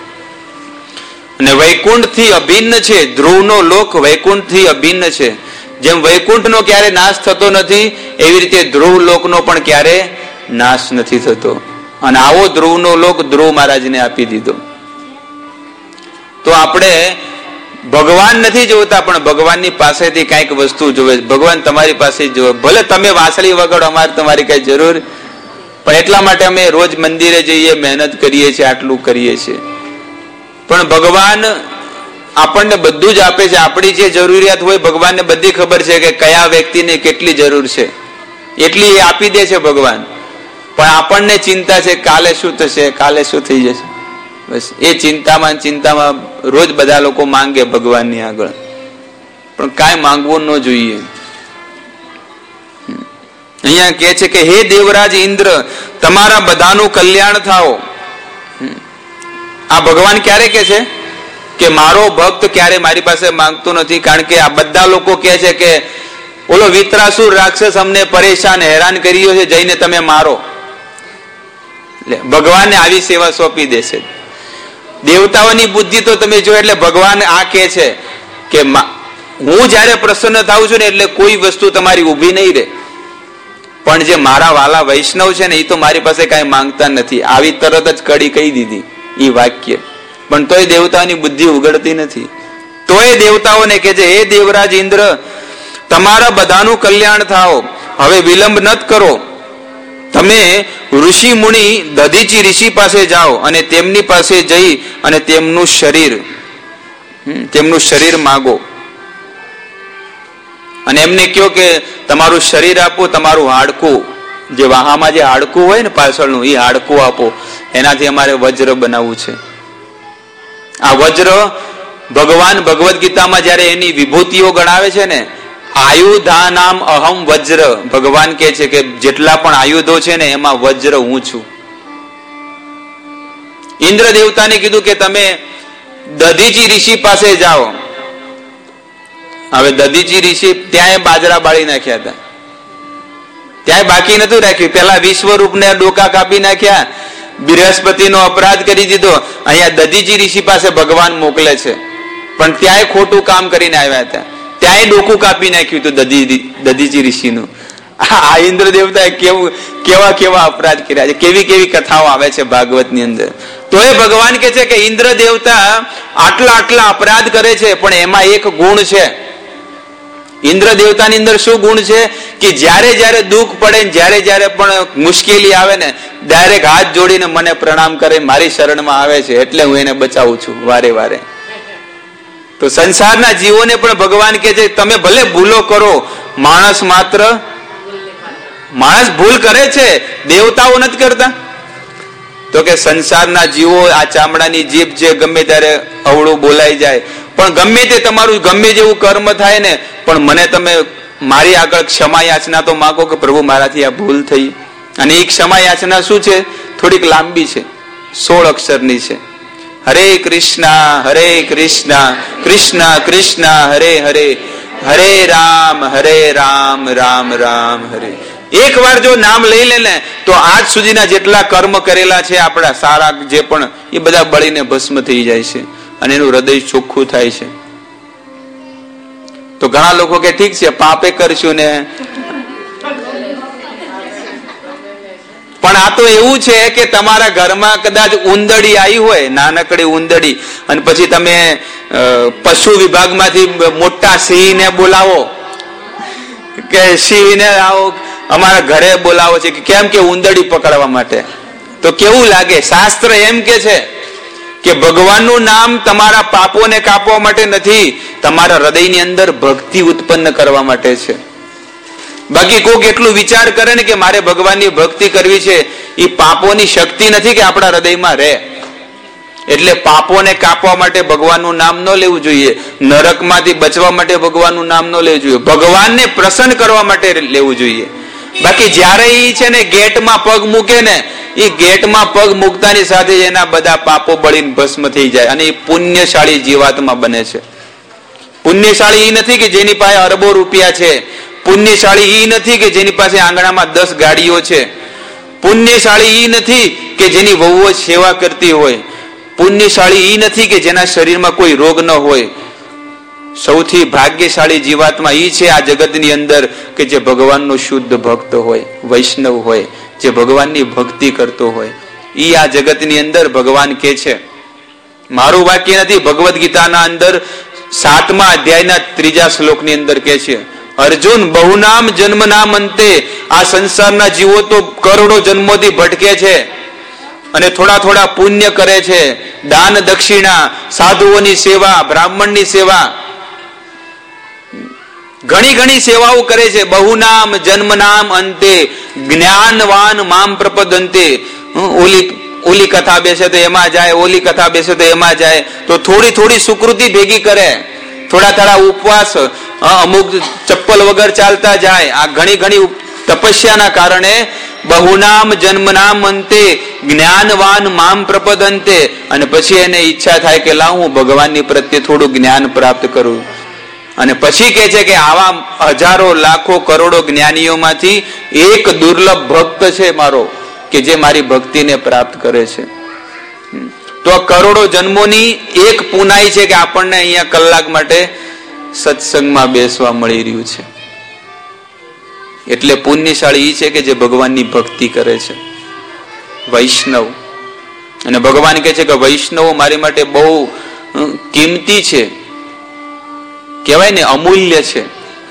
અને વૈકુંઠ થી અભિન્ન છે ધ્રુવનો લોક, વૈકુંઠ થી અભિન્ન છે. જેમ વૈકુંઠનો ક્યારે નાશ થતો નથી, એવી રીતે ધ્રુવ લોકનો પણ ક્યારે નાશ નથી થતો. અને આવો ધ્રુવનો લોક ધ્રુવ મહારાજને આપી દીધો. તો આપણે ભગવાન નથી જોતા, પણ ભગવાનની પાસેથી કઈક વસ્તુ જોવે. ભગવાન તમારી પાસે જોવે, ભલે તમે વાંસળી વગાડો, અમારે તમારી કઈ જરૂર, પણ એટલા માટે અમે રોજ મંદિરે જઈએ, મહેનત કરીએ છીએ, આટલું કરીએ છીએ. પણ ભગવાન આપણને બધું જ આપે છે. આપણી જે જરૂરિયાત હોય ભગવાનને બધી ખબર છે કે કયા વ્યક્તિને કેટલી જરૂર છે, એટલી એ આપી દે છે ભગવાન. પણ આપણને ચિંતા છે કાલે શું થશે, કાલે શું થઈ જશે. બસ એ ચિંતામાં ચિંતામાં રોજ બધા લોકો માંગે ભગવાનની આગળ, પણ કાંઈ માંગવું ન જોઈએ. અહીંયા કહે છે કે હે દેવરાજ ઇન્દ્ર, તમારા બધાનું કલ્યાણ થાઓ. આ ભગવાન ક્યારે કહે છે કે મારો ભક્ત ક્યારે મારી પાસે માંગતો નથી, કારણ કે આ બધા લોકો કહે છે કે ઓલો વિત્રાસુર રાક્ષસ અમને પરેશાન હેરાન કર્યો છે, જઈને તમે મારો. ભગવાનને આવી સેવા સોંપી દેશે. દેવતાઓની બુદ્ધિ તો તમે જો, એટલે ભગવાન આ કહે છે કે હું જયારે પ્રસન્ન થાઉં છું ને એટલે કોઈ વસ્તુ તમારી ઊભી નહીં રહે. પણ જે મારા વાલા વૈષ્ણવ છે ને એ તો મારી પાસે કાંઈ માંગતા નથી. આવી તરત જ કડી કહી દીધી એ વાક્ય, પણ તોય દેવતાઓની બુદ્ધિ ઉગડતી નથી. તોય દેવતાઓને કે છે હે દેવરાજ ઇન્દ્ર, તમારા બધાનું કલ્યાણ થાઓ, હવે વિલંબ નત કરો. તમે ઋષિ મુનિ દધીચી ઋષિ પાસે જાઓ અને તેમની પાસે જઈ અને તેમનું શરીર તેમનું શરીર માગો. અને એમને કહો કે તમારું શરીર આપો, તમારું હાડકું જે વાહામાં જે હાડકું હોય ને પાછળનું, એ હાડકું આપો, એનાથી અમારે વજ્ર બનાવવું છે. આ વજ્ર ભગવાન ભગવદ્ ગીતામાં જયારે એની વિભૂતિઓ ગણાવે છે ને, આયુધા નામ અહમ વજ્ર, ભગવાન કહે છે કે જેટલા પણ આયુધો છે ને એમાં વજ્ર હું છું. ઇન્દ્ર દેવતાને કીધું કે તમે દધીચી ઋષિ પાસે જાઓ. હવે દધીચી ઋષિ ત્યાં બાજરા બાળી નાખ્યા હતા, ત્યાં બાકી નતું રાખ્યું. પેલા વિશ્વરૂપને ડોકા કાપી નાખ્યા, બૃહસ્પતિનો અપરાધ કરી દીધો. અહીંયા દધીચી ઋષિ પાસે ભગવાન મોકલે છે, પણ ત્યાંય ખોટું કામ કરીને આવ્યા હતા, ત્યાંય ડોકું કાપી નાખ્યું હતું દધીચી ઋષિનું. આ ઇન્દ્ર દેવતાએ કેવું કેવા કેવા અપરાધ કર્યા છે, કેવી કેવી કથાઓ આવે છે ભાગવત ની અંદર. તો એ ભગવાન કે છે કે ઇન્દ્ર દેવતા આટલા આટલા અપરાધ કરે છે, પણ એમાં એક ગુણ છે. ઇન્દ્ર દેવતાની અંદર શું ગુણ છે કે જ્યારે જ્યારે દુઃખ પડે, જ્યારે જ્યારે પણ મુશ્કેલી આવે ને, ડાયરેક્ટ હાથ જોડીને મને પ્રણામ કરે, મારી શરણમાં આવે છે, એટલે હું એને બચાવું છું વારે વારે. તો સંસારના જીવોને પણ ભગવાન કે છે તમે ભલે ભૂલો કરો, માણસ માત્ર માણસ ભૂલ કરે છે, દેવતાઓ નથી કરતા. તો કે સંસારના જીવો આ ચામડાની જીભ જે ગમે ત્યારે અવળું બોલાઈ જાય, પણ ગમે તે તમારું ગમે જેવું કર્મ થાય ને, પણ મને તમે મારી આગળ ક્ષમા યાચના તો માગો કે પ્રભુ મારાથી આ ભૂલ થઈ. અને એ ક્ષમા યાચના શું છે, થોડીક લાંબી છે, સોળ અક્ષરની છે. હરે કૃષ્ણ હરે કૃષ્ણ કૃષ્ણ કૃષ્ણ હરે હરે, હરે રામ હરે રામ રામ રામ હરે. એક વાર જો નામ લઈ લે ને તો આજ સુધીના જેટલા કર્મ કરેલા છે આપણા સારા જે પણ, એ બધા બળીને ભસ્મ થઈ જાય છે અને એનું હૃદય ચોખ્ખું થાય છે. તો ઘણા લોકો કે ઠીક છે પાપે કરશું ને, પણ આ તો એવું છે કે તમારા ઘરમાં કદાચ ઉંદડી આવી હોય, નાનકડી ઉંદડી, અને પછી તમે પશુ વિભાગમાંથી મોટા સિંહને બોલાવો કે સિંહને આવો અમારા ઘરે બોલાવો છે, કેમ કે ઉંદડી પકડવા માટે. તો કેવું લાગે? શાસ્ત્ર એમ કે છે કે ભગવાનનું નામ તમારા પાપોને કાપવા માટે નથી, તમારા હૃદયની અંદર ભક્તિ ઉત્પન્ન કરવા માટે છે. બાકી કોક એટલું વિચાર કરે ને કે મારે ભગવાનની ભક્તિ કરવી છે, એ પાપોની શક્તિ નથી કે આપણા હૃદયમાં રહે. એટલે પાપોને કાપવા માટે ભગવાનનું નામ ન લેવું જોઈએ, નરકમાંથી બચવા માટે ભગવાનનું નામ ન લેવું જોઈએ, ભગવાનને પ્રસન્ન કરવા માટે લેવું જોઈએ. બાકી જયારે એ છે ને ગેટમાં પગ મૂકે ને, એ ગેટમાં પગ મૂકતાની સાથે એના બધા પાપો બળીને ભસ્મ થઈ જાય અને એ પુણ્યશાળી જીવાત્મા બને છે. પુણ્યશાળી એ નથી કે જેની પાસે અરબો રૂપિયા છે, પુણ્યશાળી એ નથી કે જેની પાસે આંગણામાં દસ ગાડીઓ છે, પુણ્યશાળી એ નથી કે જેની વહુઓ સેવા કરતી હોય, પુણ્યશાળી એ નથી કે જેના શરીરમાં કોઈ રોગ ન હોય. સૌથી ભાગ્યશાળી જીવાત્મા એ છે આ જગતની અંદર કે જે ભગવાનનો શુદ્ધ ભક્ત હોય, વૈષ્ણવ હોય, જે ભગવાનની ભક્તિ કરતો હોય. એ આ જગતની અંદર ભગવાન કે છે, મારું વાક્ય નથી, ભગવદ્ ગીતાના અંદર સાતમા અધ્યાયના ત્રીજા શ્લોકની અંદર કે છે, અર્જુન બહુનામ જન્મનામ અંતે, આ સંસારના જીવો તો કરોડો જન્મોથી ભટકે છે અને થોડા થોડા પુણ્ય કરે છે, દાન દક્ષિણા, સાધુઓની સેવા, બ્રાહ્મણની સેવા, ઘણી ઘણી સેવાઓ કરે છે. બહુનામ જન્મનામ અંતે જ્ઞાનવાન મામ પ્રપદંતે. ઓલી ઓલી કથા બેસે તો એમાં જાય, ઓલી કથા બેસે તો એમાં જાય. તો થોડી થોડી સુકૃતિ ભેગી કરે, થોડા થોડા ઉપવાસ, અમુક ચપ્પલ વગર ચાલતા જાય. આ ઘણી ઘણી તપસ્યાના કારણે બહુનામ જન્મનામ અંતે જ્ઞાનવાન મામ પ્રપદંતે. અને પછી એને ઈચ્છા થાય કે લાવ હું ભગવાનની પ્રત્યે થોડું જ્ઞાન પ્રાપ્ત કરું. અને પછી કે છે કે આવા હજારો લાખો કરોડો જ્ઞાનીઓમાંથી એક દુર્લભ ભક્ત છે મારો કે જે મારી ભક્તિને પ્રાપ્ત કરે છે. તો આ કરોડો જન્મોની એક પુનાઈ છે કે આપણને અહીંયા કલાક માટે સત્સંગમાં બેસવા મળી રહ્યું છે. એટલે પુણ્યશાળી એ છે કે જે ભગવાનની ભક્તિ કરે છે, વૈષ્ણવ. અને ભગવાન કહે છે કે વૈષ્ણવ મારી માટે બહુ કિંમતી છે, કહેવાય ને અમૂલ્ય છે.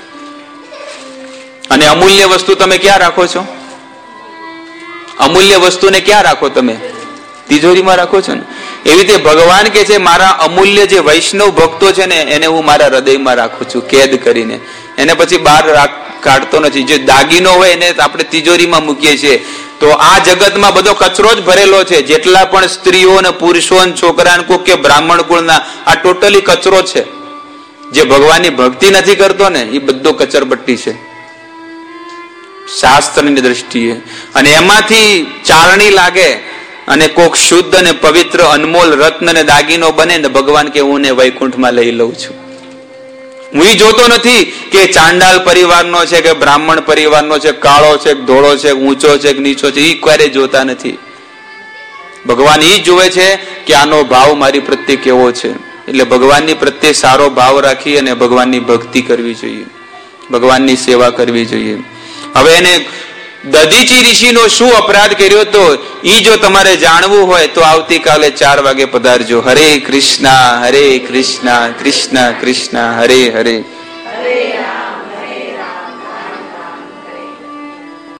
અને અમૂલ્ય વસ્તુ તમે ક્યાં રાખો છો? અમૂલ્ય વસ્તુને ક્યાં રાખો તમે? તિજોરીમાં રાખો છો ને. એવી રીતે ભગવાન કે છે મારા અમૂલ્ય જે વૈષ્ણવ ભક્તો છે ને એને હું મારા હૃદયમાં રાખું છું કેદ કરીને. એને પછી બહાર કાઢતો નથી. જે દાગીનો હોય એને આપણે તિજોરીમાં મૂકીએ છીએ. તો આ જગતમાં બધો કચરો જ ભરેલો છે. જેટલા પણ સ્ત્રીઓ ને પુરુષો ને છોકરા કે બ્રાહ્મણ કુળના, આ ટોટલી કચરો છે. જે ભગવાનની ભક્તિ નથી કરતો ને એ બધો કચરપટ્ટી છે શાસ્ત્રની દ્રષ્ટિએ. અને એમાંથી ચારણી લાગે અને કોક શુદ્ધ અને પવિત્ર અનમોલ રત્ન ને દાગીનો બને ને ભગવાન કે હું ને વૈકુંઠમાં લઈ લઉં છું. હું એ જોતો નથી કે ચાંડાલ પરિવારનો છે કે બ્રાહ્મણ પરિવારનો છે, કાળો છે કે ધોળો છે, ઊંચો છે કે નીચો છે, એ ક્યારેય જોતા નથી. ભગવાન એ જોવે છે કે આનો ભાવ મારી પ્રત્યે કેવો છે. એટલે ભગવાનની પ્રત્યે સારો ભાવ રાખી અને ભગવાનની ભક્તિ કરવી જોઈએ, ભગવાનની સેવા કરવી જોઈએ. હવે એને દધીચી ઋષિનો શું અપરાધ કર્યો હતો એ જો તમારે જાણવું હોય તો આવતીકાલે ચાર વાગે પધારજો. હરે કૃષ્ણ હરે કૃષ્ણ કૃષ્ણ કૃષ્ણ હરે હરે.